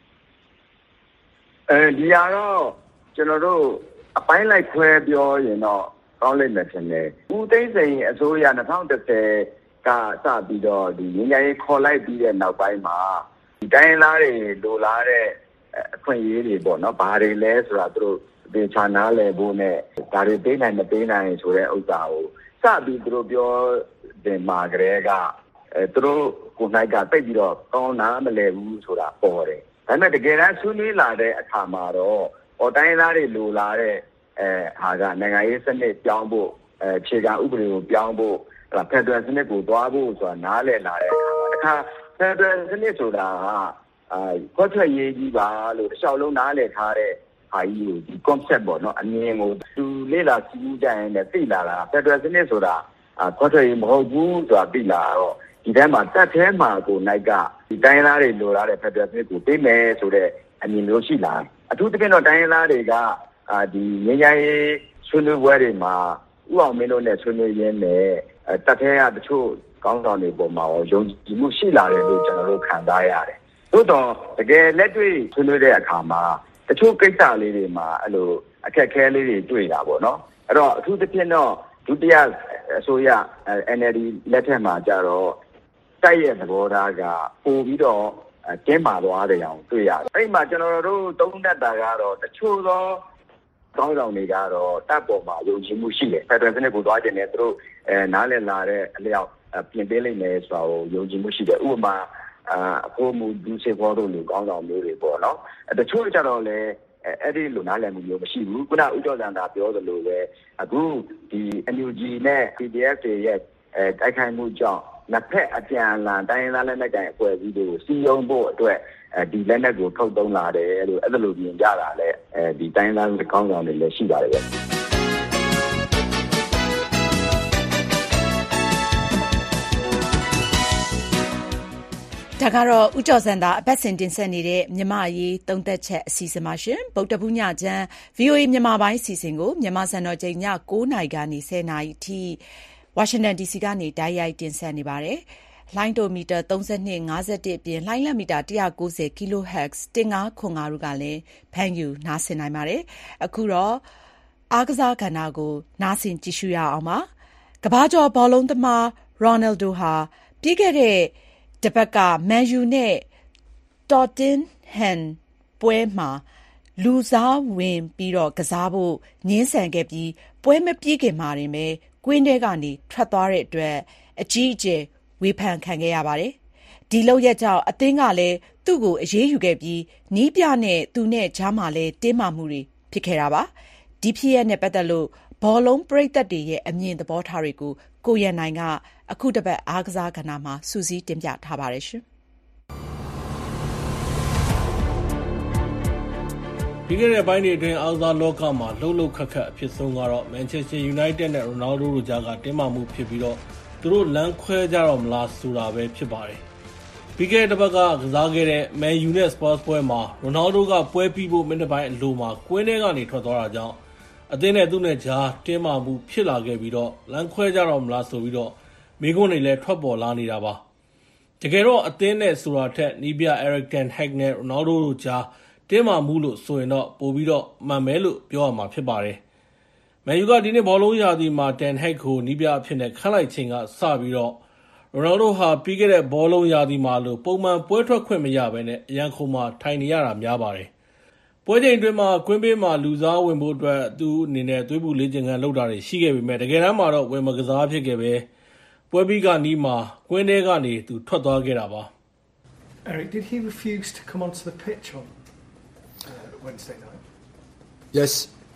[SPEAKER 21] ဒီဟာတော့ကျွန်တော်တို့အပိုင်းလိုက်ခွဲပြောရင်တော့ကောင်းလိမ့်မယ်ထင်တယ်ဦးသိန်းစိန်အစိုးရ2010ကစပြီးတော့ဒီငញ្ញရေးခေါ်လိုက်ပြီးတဲ့နောက်ပိုင်းမှာဒီတိုင်းသားတွေလိုလားတဲ့အခွင့်အရေးတွေပေါ့နော်ဘာတွေလဲဆိုတာသူတို့ဒီချာနာလဲဖို့နဲ့ဒါတွေပေးနိုင်မပေးနိုင်ဆိုတဲ့ဥစ္စာကိုစပြီးသူတို့ပြောတယ်မှာကလေးကသူတို့ကိုယ်၌ကတိတ်ပြီးတော့ကောင်းနာမလဲဘူးဆိုတာပေါ်တယ်ဒါပေမဲ့တကယ်တမ်းဆွေးနွေးလာတဲ့အခါမှာတော့တိုင်းသားတွေလိုလားတဲ့ဟာကနိုင်ငံရေးစနစ်ပြောင်းဖို့ခြေခံဥပဒေကိုပြောင်းဖို့ဖက်ဒရယ်စနစ်ကိုသွားဖို့ဆိုတာနားလည်လာတဲ့အခါမှာတခါဖက်ဒရယ်စနစ်ဆိုတာကခွဲထွက်ရေးကြီးပါလို့တစ်လျှောက်လုံးနားလည်ထားတဲ့ဟာကြီးကိုဒီ concept ပေါ့နော်အမြင်ကိုသူလေ့လာစည်းကြရင်လည်းသိလာတာဖက်ဒရယ်စနစ်ဆိုတာခွဲထွက်ရေးမဟုတ်ဘူးဆိုတာသိလာတော့ဒီထဲမှာတက်ထဲမှာကိုနိုင်ကဒီတိုင်းသားတွေလိုလားတဲ့ဖက်ဒရယ်စနစ်ကိုပေးမယ်ဆိုတဲ့အမြင်မျိုးရှိလာအထူးသဖြင့်တော့တိုင်းသားတွေကဒီငញ្ញရေးဆွေးနွေးပွဲတွေမှာဥအောင်မင်းတို့နဲ့ဆွေးနွေးရင်းနဲ့တက်ထဲကတချို့ကောင်းဆောင်တွေပေါ်မှာယုံကြည်မှုရှိလာတယ်လို့ကျွန်တော်တို့ခံစားရတယ်။သို့တော့တကယ်လက်တွေ့ဆွေးနွေးတဲ့အခါမှာတချို့ကိစ္စလေးတွေမှာအဲ့လိုအခက်အခဲလေးတွေတွေ့တာပေါ့နော်။အဲ့တော့အထူးသဖြင့်တော့ဒုတိယအစိုးရ NLD လက်ထက်မှာကြတော့တိုက်ရဲ့သဘောထားကပိုပြီးတော့တင်းမာသွားတယ်အောင်တွေ့ရတယ်။အဲ့မှာကျွန်တော်တို့သုံးသပ်တာကတော့တချို့သောကောင်းဆောင်တွေကတော့တပ်ပေါ်မှာယုံကြည်မှုရှိတယ်ဖက်ဒရယ်စနစ်ကိုသွားကျင်တယ်သူတို့နားလည်လာတဲ့အလျောက်ပြင်ပေးလိမ့်မယ်ဆိုတာကိုယုံကြည်မှုရှိတယ်ဥပမာအခုမူဒူစေဖို့တို့လူကောင်းဆောင်မျိုးတွေပေါ့နော်တချို့ကြတော့လည်းအဲ့ဒီလိုနားလည်မှုမျိုးမရှိဘူးခုနဦးကျော်စံသာပြောသလိုပဲအခုဒီ NUG နဲ့ PDF တွေရဲ့တိုက်ခိုက်မှုကြောင့်နှစ်ဖက်အပြန်အလှန်တိုင်းရင်းသားလက်နက်ကိုင်အဖွဲ့အစည်းတွေကိုစီယုံဖို့အတွက်ဒီလက်နက်ကိုထုတ်သုံးလာတယ်လို့အဲ့လိုမြင်ကြတာလဲဒီတိုင်းသားတွေကောင်းဆောင်တွေလည်းရှိပါတယ်ဗျ
[SPEAKER 2] ဒါကတော့ဦးကျော်စံသာအပတ်စဉ်တင်ဆက်နေတဲ့မြမရေးသုံးသက်ချက်အစီအစဉ်ပါရှင်ဗုဒ္ဓဘူးညချမ်း VOA မြန်မာပိုင်းအစီအစဉ်ကိုမြန်မာစံတော်ချိန်ည9:00 နာရီကနေ 10:00 နာရီအထိဝါရှင်တန် DC ကနေတိုက်ရိုက်တင်ဆက်နေပါတယ်လိုင်းဒိုမီတာ32 51အပြင်လိုင်းလက်မီတာ190 kHz 1505တို့ကလည်းဖမ်းယူနားဆင်နိုင်ပါတယ်အခုတော့အားကစားကဏ္ဍကိုနားဆင်ကြည့်ရှုရအောင်ပါကမ္ဘာကျော်ဘောလုံးသမားရိုနယ်ဒိုဟာပြီးခဲ့တဲ့တပတ်ကမန်ယူနဲ့တော်တင်ဟန်ပွဲမှာလူစားဝင်ပြီးတော့ကစားဖို့ငင်းဆန်ခဲ့ပြီးပွဲမပြီးခင်မှာတင်ပဲကွင်းထဲကနေထွက်သွားတဲ့အတွက်အကြီးအကျယ်ဝေဖန်ခံခဲ့ရပါတယ်။ဒီလောက်ရက်ကြောင့်အသင်းကလည်းသူ့ကိုအရေးယူခဲ့ပြီးနီးပြနဲ့သူနဲ့ကြားမှာလည်းတင်းမာမှုတွေဖြစ်ခဲ့တာပါ။ဒီဖြစ်ရပ်နဲ့ပတ်သက်လို့ဘောလုံးပရိသတ်တွေရဲ့အမြင်သဘောထားတွေကိုကိုရန်နိုင်ကအခုတစ်ပတ်အားကစားကဏ္ဍမှာစူးစီးတင်ပြထားပါတယ်ရှင်
[SPEAKER 1] ။ပြီးခဲ့တဲ့ပိုင်းတွေအတွင်းအားကစားလောကမှာလှုပ်လှုပ်ခတ်ခတ်အဖြစ်ဆုံးကတော့ Manchester United နဲ့ Ronaldo တို့ကြားကတင်းမာမှုဖြစ်ပြီးတော့သူတို့လမ်းခွဲကြတော့မလားဆိုတာပဲဖြစ်ပါတယ်။ပြီးခဲ့တဲ့တစ်ပတ်ကစားခဲ့တဲ့ Man U နဲ့ Spurs ပွဲမှာ Ronaldo ကပွဲပြီးဖို့မိနစ်ပိုင်းအလိုမှာကွင်းထဲကနေထွက်သွားတာကြောင့်အသင်းနဲ့သူ့နဲ့ကြားတင်းမာမှုဖြစ်လာခဲ့ပြီးတော့လမ်းခွဲကြတော့မလားဆိုပြီးတော့မိခွန်းတွေလည်းထွက်ပေါ်လာနေတာပါ။တကယ်တော့အသင်းနဲ့ဆိုတာထက်နီးပြ Erik ten Hag နဲ့ Ronaldo တို့ကြားတင်းမာမှုလို့ဆိုရင်တော့ပိုပြီးတော့မှန်မယ်လို့ပြောရမှာဖြစ်ပါတယ်။ Man U ကဒီနေ့ဘောလုံးရာသီမှာ ten Hag ကိုနီးပြအဖြစ်နဲ့ခန့်လိုက်ချိန်ကစပြီးတော့ Ronaldo ဟာပြီးခဲ့တဲ့ဘောလုံးရာသီမှာလို့ပုံမှန်ပွဲထွက်ခွင့်မရဘဲနဲ့အရန်ခုံမှာထိုင်နေရတာများပါတယ်။ပွဲချိန်အတွင်းမှာကွင်းဘေးမှာလူစားဝင်ဖို့အတွက်သူအနေနဲ့သွေးပူလေ့ကျင့်ခန်းလုပ်တာတွေရှိခဲ့ပေမဲ့တကယ်တမ်းမှာတော့ဝင်မကစားဖြစ်ခဲ့ပဲပွဲပြီးကနီးမှာကွင်းထဲကနေသူထွက်သွားခဲ့တာပါ။
[SPEAKER 22] Eric, did he refuse to come onto the pitch on Wednesday night?
[SPEAKER 1] Yes.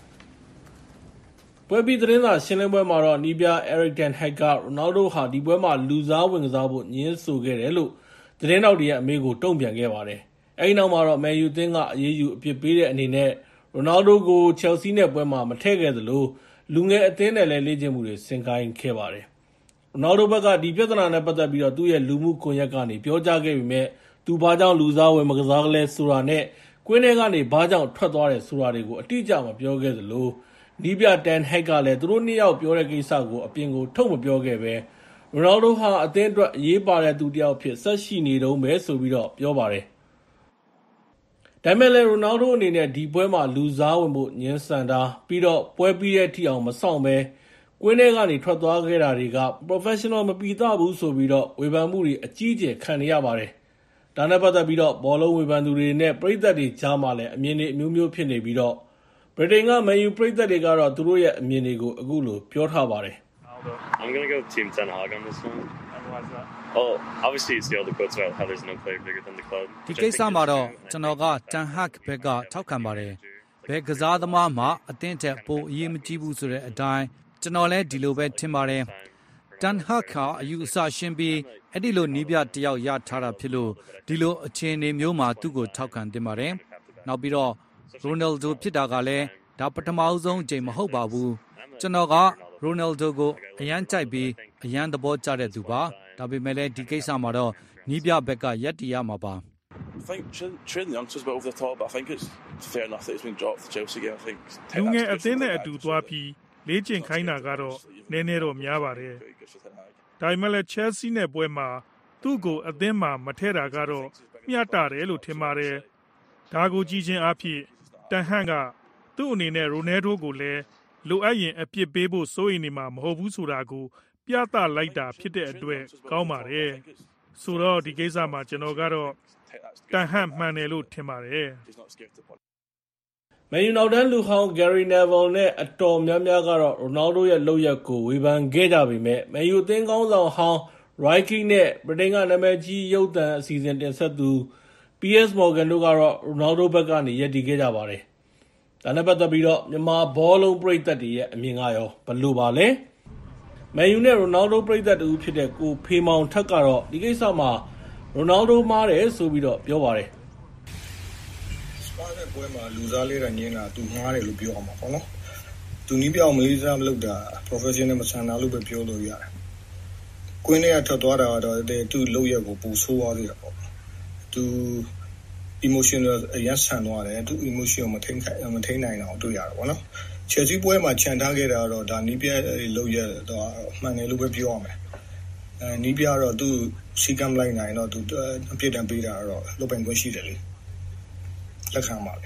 [SPEAKER 1] ပွဲပြီးသတင်းစာရှင်းလင်းပွဲမှာတော့နီးပြ Erik ten Hag က Ronaldo ဟာဒီပွဲမှာလူစားဝင်ကစားဖို့ညှင်းဆိုခဲ့တယ်လို့သတင်းတောက်တွေရဲ့အမေးကိုတုံ့ပြန်ခဲ့ပါတယ်။အဲဒီနောက်မှာတော့ Man U အသင်းကအရေးယူအပြစ်ပေးတဲ့အနေနဲ့ Ronaldo ကို Chelsea နဲ့ပွဲမှာမထည့်ခဲ့သလိုလူငယ်အသင်းနဲ့လည်းလေ့ကျင့်မှုတွေဆင်ကိုင်းခဲ့ပါတယ်။ Ronaldo ဘက်ကဒီပြဿနာနဲ့ပတ်သက်ပြီးတော့သူ့ရဲ့လူမှုကွန်ရက်ကနေပြောကြားခဲ့ပေမဲ့သူဘာကြောင့်လူစားဝင်မကစားကလေးဆိုတာနဲ့ကွင်းထဲကနေဘာကြောင့်ထွက်သွားတယ်ဆိုတာတွေကိုအတိအကျမပြောခဲ့သလိုနီးပြ ten Hag ကလည်းသူတို့နှစ်ယောက်ပြောတဲ့ကိစ္စကိုအပြင်ကိုထုတ်မပြောခဲ့ပဲ Ronaldo ဟာအသင်းအတွက်အရေးပါတဲ့သူတစ်ယောက်ဖြစ်ဆက်ရှိနေတုန်းပဲဆိုပြီးတော့ပြောပါတယ်။ဒါပေမဲ့လည်း Ronaldo အနေနဲ့ဒီပွဲမှာလူစားဝင်ဖို့ညှင်းဆန်တာပြီးတော့ပွဲပြီးတဲ့အထိအောင်မဆောင်ပဲကွင်းထဲကနေထွက်သွားခဲ့တာတွေက professional မပီသဘူးဆိုပြီးတော့ဝေဖန်မှုတွေအကြီးအကျယ်ခံနေရပါတယ်။ဒါနဲ့ပတ်သက်ပြီးတော့ဘောလုံးဝေဖန်သူတွေနဲ့ပရိသတ်တွေကြားမှာလည်းအမြင်တွေအမျိုးမျိုးဖြစ်နေပြီးတော့ဗြိတိန်က Man U ပရိသတ်တွေကတော့သူတို့ရဲ့အမြင်တွေကိုအခုလိုပြောထားပါတယ်။
[SPEAKER 23] I'm going to go Team Ten Hag on this one. And why is that? Well, obviously it's the older quotes about how there's no player bigger than the club.
[SPEAKER 24] ဒီကိစ္စမှာတော့ကျွန်တော်က Ten Hag ဘက်ကထောက်ခံပါတယ်။ဘယ်ကစားသမားမှအသင်းထက်ပိုအရေးမကြီးဘူးဆိုတဲ့အတိုင်းကျွန်တော်လည်းဒီလိုပဲထင်ပါတယ်။ Ten Hag ဟာအယူအဆရှင်းပြီးအဲ့ဒီလိုနီးပြတယောက်ရထားတာဖြစ်လို့ဒီလိုအခြေအနေမျိုးမှာသူ့ကိုထောက်ခံတင်ပါတယ်။နောက်ပြီးတော့ Ronaldo ဖြစ်တာကလည်းဒါပထမဆုံးအချိန်မဟုတ်ပါဘူး။ကျွန်တော်က Ronaldo ကိုအရန်ကြိုက်ပြီးအရန်သဘောကျတဲ့သူပါ။ဒါပေမဲ့လည်းဒီကိစ္စမှာတော့နီးပြဘက်ကရက်တီရမှာပါ
[SPEAKER 25] I think training the youngsters a bit over the top, but I think it's fair enough that it's been dropped to Chelsea game. I think
[SPEAKER 26] လူငယ်အသင်းနဲ့အတူသွားပြီးလေ့ကျင့်ခိုင်းတာကတော့နည်းနည်းတော့များပါတယ်။ဒါပေမဲ့လည်း Chelsea နဲ့ပွဲမှာသူ့ကိုအသင်းမှာမထည့်တာကတော့မျှတတယ်လို့ထင်ပါတယ်။ဒါကိုကြည့်ချင်းအဖြစ်တန်ဟန်ကသူ့အနေနဲ့ Ronaldo ကိုလည်းလိုအပ်ရင်အပြစ်ပေးဖို့စိုးရိမ်နေမှာမဟုတ်ဘူးဆိုတာကိုပြသလိုက်တာဖြစ်တဲ့အတွက်ကောင်းပါတယ်။ဆိုတော့ဒီကိစ္စမှာကျွန်တော်ကတော့တန်ဟန်မှန်တယ်လို့ထင်ပါတယ်
[SPEAKER 1] ။ Man U နောက်တန်းလူဟောင်း Gary Neville နဲ့အတော်များများကတော့ Ronaldo ရဲ့လုပ်ရပ်ကိုဝေဖန်ခဲ့ကြပေမဲ့ Man U အသင်းကောင်းဆောင်ဟောင်း Roy Keane နဲ့ဗြိတိန်ကနာမည်ကြီးရုပ်သံအစီအစဉ်တင်ဆက်သူ Piers Morgan တို့ကတော့ Ronaldo ဘက်ကနေရပ်တည်ခဲ့ကြပါတယ်။ဒါနဲ့ပတ်သက်ပြီးတော့မြန်မာဘောလုံးပရိသတ်တွေရဲ့အမြင်ကရောဘယ်လိုပါလဲ။ Man U နဲ့ Ronaldo ပရိသတ်တူဖြစ်တဲ့ကိုဖေမောင်ထက်ကတော့ဒီကိစ္စမှာ Ronaldo မှားတယ်ဆိုပြီးတော့ပြောပါတယ်
[SPEAKER 27] စပါးတဲ့ပွဲမှာလူစားလေးတိုင်းညင်းတာသူမှားတယ်လို့ပြောအောင်ပါပေါ့နော်သူနီးပြောင်းမလေးစားမလုပ်တာ professional မဆန်တာလို့ပဲပြောလို့ရတယ်ကွင်းထဲကထွက်သွားတာတော့သူ့လုပ်ရက်ကိုပူဆိုးသွားသေးတာပေါ့သူ emotional အရင်ဆန်သွားတယ်သူ emotion မထိန်နိုင်အောင်တွေ့ရတာပေါ့နော် Chelsea ပွဲမှာခြံထားခဲ့တာတော့ဒါနီးပြလုပ်ရက်တော့မှန်တယ်လို့ပဲပြောရမယ်နီးပြတော့သူစီကမ်လိုက်နိုင်တော့သူအပြစ်ဒဏ်ပေးတာတော့လုပ်ပိုင်ခွင့်ရှိတယ်လေလက်ခံပါပဲ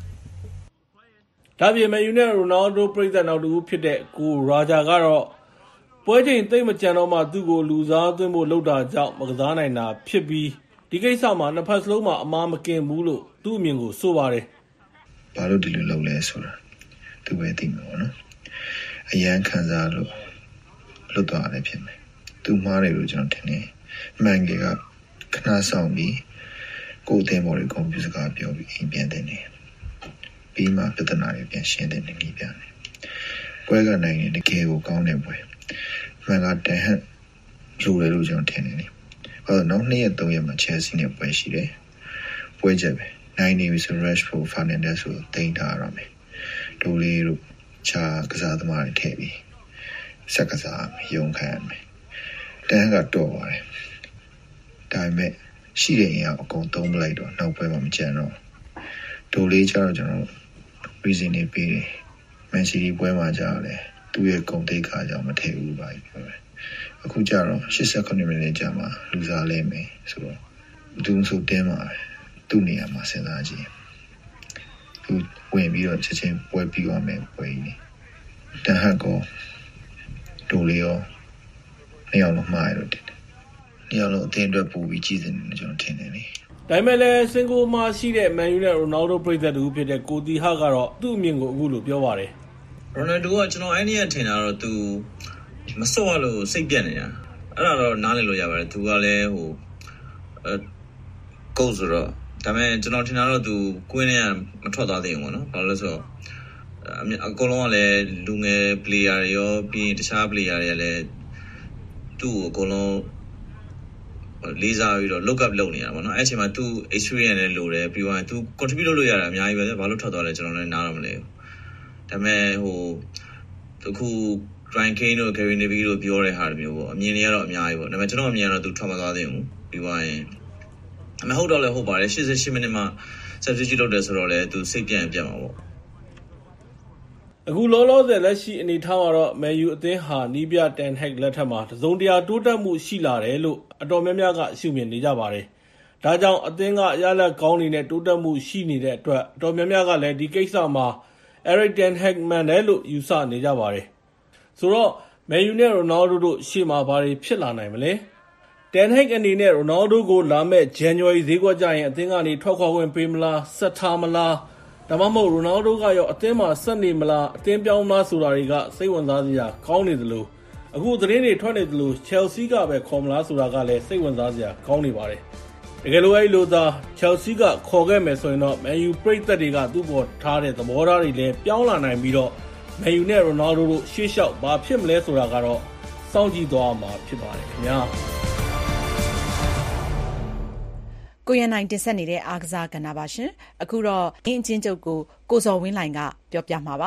[SPEAKER 1] ဒါပြင် Man U နဲ့ Ronaldo ပရိသတ်နောက်တူဖြစ်တဲ့ကိုရာဂျာကတော့ပွဲချိန်သိမ့်မကြံတော့မှသူ့ကိုလူစားသွင်းဖို့လုပ်တာကြောင့်မကစားနိုင်တာဖြစ်ပြီးဒီကိစ္စမှာနှစ်ဖက်စလုံးမှာအမှားမကင်ဘူးလို့သူ့အမြင်ကိုဆိုပါတယ်
[SPEAKER 28] ဘာလို့ဒီလိုလုပ်လဲဆိုတာသူပဲသိမှာပေါ့နော်အရန်ခံစားလို့လွတ်သွားတယ်ဖြစ်မယ်သူမှားတယ်လို့ကျွန်တော်ထင်တယ်မှန်ကြီးကခဏဆောင်ပြီးကိုယ်အသင်းပေါ်ကိုကွန်ပျူတာကပြောပြီးအိမ်ပြန်တယ်နေပြီးမှပြဿနာတွေပြန်ရှင်းတဲ့နည်းပြတယ်ပွဲကနိုင်ရင်တကယ်ကိုကောင်းတဲ့ပွဲမှန်ကတန်ဟန်လိုတယ်လို့ကျွန်တော်ထင်တယ်လေနောက်2ရက်3ရက်မှာ Chelsea နဲ့ပွဲရှိတယ်ပွဲချက်ပဲနိုင်နေပြီဆို Rashford Fernandes ဆိုတင်ထားရမယ်ဒိုလေးတို့ခြားကစားသမားတွေထည့်ပြီးဆက်ကစားရုံခံရမယ်တန်းကတော့ပါတယ်ဒါပေမဲ့ရှိတဲ့ရင်အကုန်သုံးပလိုက်တော့နောက်ပွဲမှာမကြံတော့ဒိုလေးကျတော့ကျွန်တော် reason နေပေးတယ် Man City ပွဲမှာကြာတယ်သူ့ရဲ့ဂုဏ်သိက္ခာကြောင့်မထည့်ဘူးပါပြောတယ်အခုကျတော့89မိနစ်ကြာမှလူစားလဲမယ်ဆိုတော့သူဆိုတင်းမှာသူ့နေရာမှာစဉ်းစားကြည့်သူဝင်ပြီးတော့ချက်ချင်းပွဲပြီးသွားမယ်ပွဲကြီးနေတဟတ်ကောဒိုလေးရောနှစ်ယောက်လုံးမှားရတော့တယ်နှစ်ယောက်လုံးအတင်းအတွက်ပို့ပြီးကြည့်စင်တယ်ကျွန်တော်ထင်တယ်လေ
[SPEAKER 1] ဒါပေမဲ့လည်းစင်ကိုမှာရှိတဲ့ Man U နဲ့ Ronaldo ပရိသတ်တူဖြစ်တဲ့ကိုတီဟာကတော့သူ့အမြင်ကိုအခုလိုပြောပါတယ်
[SPEAKER 3] Ronaldo ကကျွန်တော်အဲ့ဒီကထင်တာတော့သူမစော့လို့စိတ်ပြက်နေတာအဲ့ဒါတော့နားလည်လို့ရပါတယ်သူကလည်းဟိုကိုယ်ဆိုတော့ဒါပေမဲ့ကျွန်တော်ထင်တာတော့သူကွင်းထဲကမထွက်သွားသေးဘူးပေါ့နော်ဘာလို့လဲဆိုတော့အကုန်လုံးကလည်းလူငယ် player တွေရောပြီးရင်တခြား player တွေကလည်းသူ့ကိုအကုန်လုံးလေးစားပြီးတော့ look up လုပ်နေတာပေါ့နော်အဲ့အချိန်မှာသူ experience လည်းလိုတယ်ပြီးတော့သူ contribute လုပ်လို့ရတာအများကြီးပဲဘာလို့ထွက်သွားလဲကျွန်တော်လည်းနားတော့မလဲဘူးဒါပေမဲ့ဟိုအခု Ryan Kane တို့ Gary Neville တို့ပြောတဲ့ဟာမျိုးပေါ့အမြင်တွေကတော့အများကြီးပေါ့ဒါပေမဲ့ကျွန်တော်အမြင်ကတော့သူထွက်မသွားသေးဘူးပြီးသွားရင်အမေဟုတ်တော့လည်းဟုတ်ပါတယ်88မိနစ်မှ substitute လုပ်တယ်ဆိုတော့လည်းသူစိတ်ပြန်မှာပေါ့
[SPEAKER 1] အခုလောလောဆယ်လက်ရှိအနေထားမှာတော့ Man U အသင်းဟာနီးပြ Ten Hag လက်ထက်မှာတစုံတရာတိုးတက်မှုရှိလာတယ်လို့အတော်များများကရှုမြင်နေကြပါတယ်ဒါကြောင့်အသင်းကရလဒ်ကောင်းနေတဲ့တိုးတက်မှုရှိနေတဲ့အတွက်အတော်များများကလည်းဒီကိစ္စမှာ Erik ten Hag မှန်တယ်လို့ယူဆနေကြပါတယ်ဆိုတော့ Man U နဲ့ Ronaldo တို့ရှေ့မှာဘာတွေဖြစ်လာနိုင်မလဲ Ten Hag အနေနဲ့ Ronaldo ကိုလာမဲ့ January ဈေးကွက်ကြရင်အသင်းကနေထွက်ခွာခွင့်ပေးမလားဆက်ထားမလားဒါမှမဟုတ် Ronaldo ကရောအသင်းမှာဆက်နေမလားအသင်းပြောင်းမလားဆိုတာတွေကစိတ်ဝင်စားစရာကောင်းနေသလိုအခုသတင်းတွေထွက်နေသလို Chelsea ကပဲခေါ်မလားဆိုတာကလည်းစိတ်ဝင်စားစရာကောင်းနေပါတယ်တကယ်လို့အဲ့လိုသာ Chelsea ကခေါ်ခဲ့မယ်ဆိုရင်တော့ Man U ပရိသတ်တွေကသူ့ပေါ်ထားတဲ့သဘောထားတွေလည်းပြောင်းလာနိုင်ပြီးတော့ Man U နဲ့ Ronaldo တို့ရှေ့လျှောက်ဘာဖြစ်မလဲဆိုတာကတော့စောင့်ကြည့်သွားမှာဖြစ်ပါတယ်ခင်ဗျာ
[SPEAKER 2] ကိုရနိုင်တင်ဆက်နေတဲ့အားကစားကဏ္ဍပါရှင်အခုတော့အင်းချင်းချုပ်ကိုစော်ဝင်းလိုင်ကပြောပြမှာပါ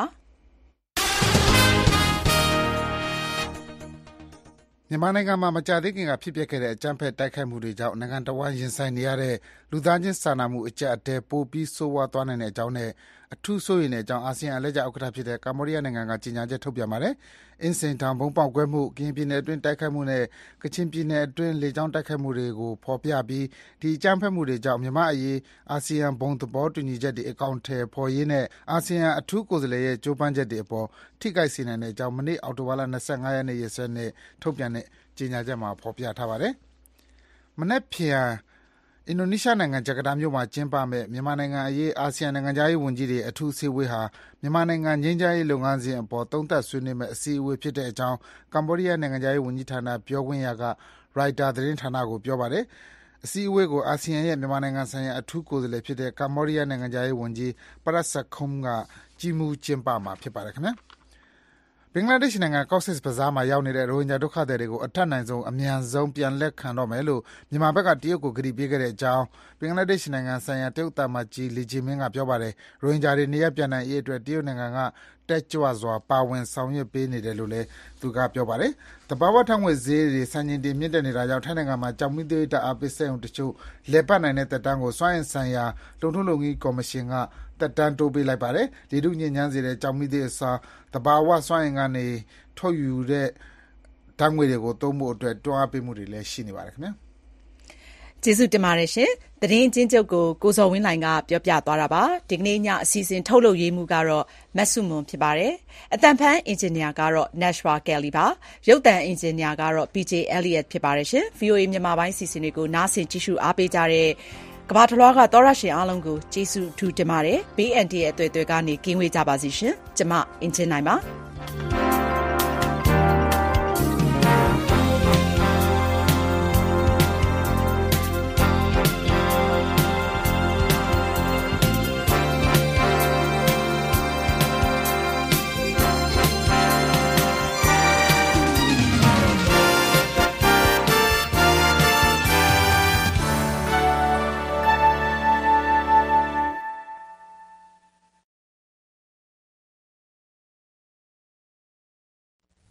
[SPEAKER 4] မြန်မာနိုင်ငံမှာမကြာသေးခင်ကဖြစ်ပျက်ခဲ့တဲ့အကြမ်းဖက်တိုက်ခိုက်မှုတွေကြောင့်နိုင်ငံတော်ဝန်ရင်ဆိုင်နေရတဲ့လူသားချင်းစာနာမှုအကျပ်အတည်းပိုပြီးဆိုးဝါးသွားနိုင်တဲ့အကြောင်းနဲ့အထူးစိုးရိမ်တဲ့အကြောင်းအာဆီယံအလှည့်ကျဥက္ကဋ္ဌဖြစ်တဲ့ကမ္ဘောဒီးယားနိုင်ငံကကြေညာချက်ထုတ်ပြန်ပါတယ်။အင်းစိန်ထောင်ဘုံပေါက်ကွဲမှု၊ကရင်ပြည်နယ်အတွင်းတိုက်ခိုက်မှုနဲ့ကချင်ပြည်နယ်အတွင်းလေကြောင်းတိုက်ခိုက်မှုတွေကိုဖော်ပြပြီးဒီအကြမ်းဖက်မှုတွေကြောင့်မြန်မာ့အရေးအာဆီယံဘုံသဘောတူညီချက်တွေအကောင်အထည်ဖော်ရေးနဲ့အာဆီယံအထူးကိုယ်စားလှယ်ရဲ့ကြိုးပမ်းချက်တွေအပေါ်ထိခိုက်စေနိုင်တဲ့အကြောင်းမနေ့အောက်တိုဘာလ25ရက်နေ့ရက်စွဲနဲ့ထုတ်ပြန်တဲ့ကြေညာချက်မှာဖော်ပြထားပါတယ်။မနက်ဖြန်အင်ဒိုနီးရှားနိုင်ငံဂျကာတာမြို့မှာကျင်းပမယ့်မြန်မာနိုင်ငံအရေးအာဆီယံနိုင်ငံခြားရေးဝန်ကြီးတွေအထူးအစည်းအဝေးဟာမြန်မာနိုင်ငံငြိမ်းချမ်းရေးလုပ်ငန်းစဉ်အပေါ်သုံးသပ်ဆွေးနွေးမယ့်အစည်းအဝေးဖြစ်တဲ့အကြောင်းကမ္ဘောဒီးယားနိုင်ငံခြားရေးဝန်ကြီးဌာနပြောခွင့်ရကရိုက်တာသတင်းဌာနကိုပြောပါတယ်။အစည်းအဝေးကိုအာဆီယံရဲ့မြန်မာနိုင်ငံဆိုင်ရာအထူးကိုယ်စားလှယ်ဖြစ်တဲ့ကမ္ဘောဒီးယားနိုင်ငံခြားရေးဝန်ကြီးပရတ်ဆတ်ခုံးကကြီးမှူးကျင်းပမှာဖြစ်ပါတယ်ခင်ဗျာ။ဘင်္ဂလားဒေ့ရှ်နိုင်ငံ Cox's Bazar မှာရောက်နေတဲ့ရိုဟင်ဂျာဒုက္ခသည်တွေကိုအထက်နိုင်ဆုံးအမြန်ဆုံးပြန်လက်ခံတော့မယ်လို့မြန်မာဘက်ကတရုတ်ကိုကတိပေးခဲ့တဲ့အကြောင်းဘင်္ဂလားဒေ့ရှ်နိုင်ငံဆိုင်ရာတရုတ်သံအမတ်ကြီးလီဂျီမင်းကပြောပါတယ်။ရိုဟင်ဂျာတွေနေရပ်ပြန်နိုင်ရေးအတွက်တရုတ်နိုင်ငံကတက်ကြွစွာပါဝင်ဆောင်ရွက်ပေးနေတယ်လို့လည်းသူကပြောပါတယ်။သဘာဝဓာတ်ငွေ့ဈေးတွေစံချိန်တင်မြင့်တက်နေတာကြောင့်ထိုင်းနိုင်ငံမှာကျောက်မီးသွေးဓာတ်အားပေးစက်ရုံတချို့လည်ပတ်နိုင်တဲ့သက်တမ်းကိုစွမ်းအင်ဆိုင်ရာလုပ်ထုံးလုပ်နည်းကော်မရှင်ကသက်တမ်းတိုးပေးလိုက်ပါတယ်။လေထုညစ်ညမ်းစေတဲ့ကျောက်မီးသွေးအစားသဘာဝစွမ်းအင်ကနေထုတ်ယူတဲ့ဓာတ်ငွေ့တွေကိုသုံးဖို့အတွက်တွန်းအားပေးမှုတွေလည်းရှိနေပါတယ်ခင်ဗျာ
[SPEAKER 2] ကျေးဇူးတင်ပါတယ်ရှင်သတင်းအချင်းချုပ်ကိုစော်ဝင်းလိုင်ကပြောပြသွားတာပါဒီကနေ့ညအစီအစဉ်ထုတ်လုပ်ရေးမှုကတော့မတ်စုမွန်ဖြစ်ပါတယ်အတန်ဖန်အင်ဂျင်နီယာကတော့ Nashwa Kelly ပါရုပ်သံအင်ဂျင်နီယာကတော့ PJ Elliot ဖြစ်ပါတယ်ရှင် VOA မြန်မာပိုင်းစီစဉ်တွေကိုနားဆင်ကြည့်ရှုအားပေးကြတဲ့ကမ္ဘာတလွှားကသောရရှင်အားလုံးကိုကျေးဇူးထူးတင်ပါတယ်ဘေးအန္တရာယ်အသွယ်သွယ်ကနေကင်းဝေးကြပါစေရှင်ကျမအင်ဂျင်နိုင်ပါ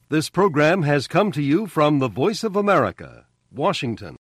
[SPEAKER 5] This program has come to you from the Voice of America, Washington.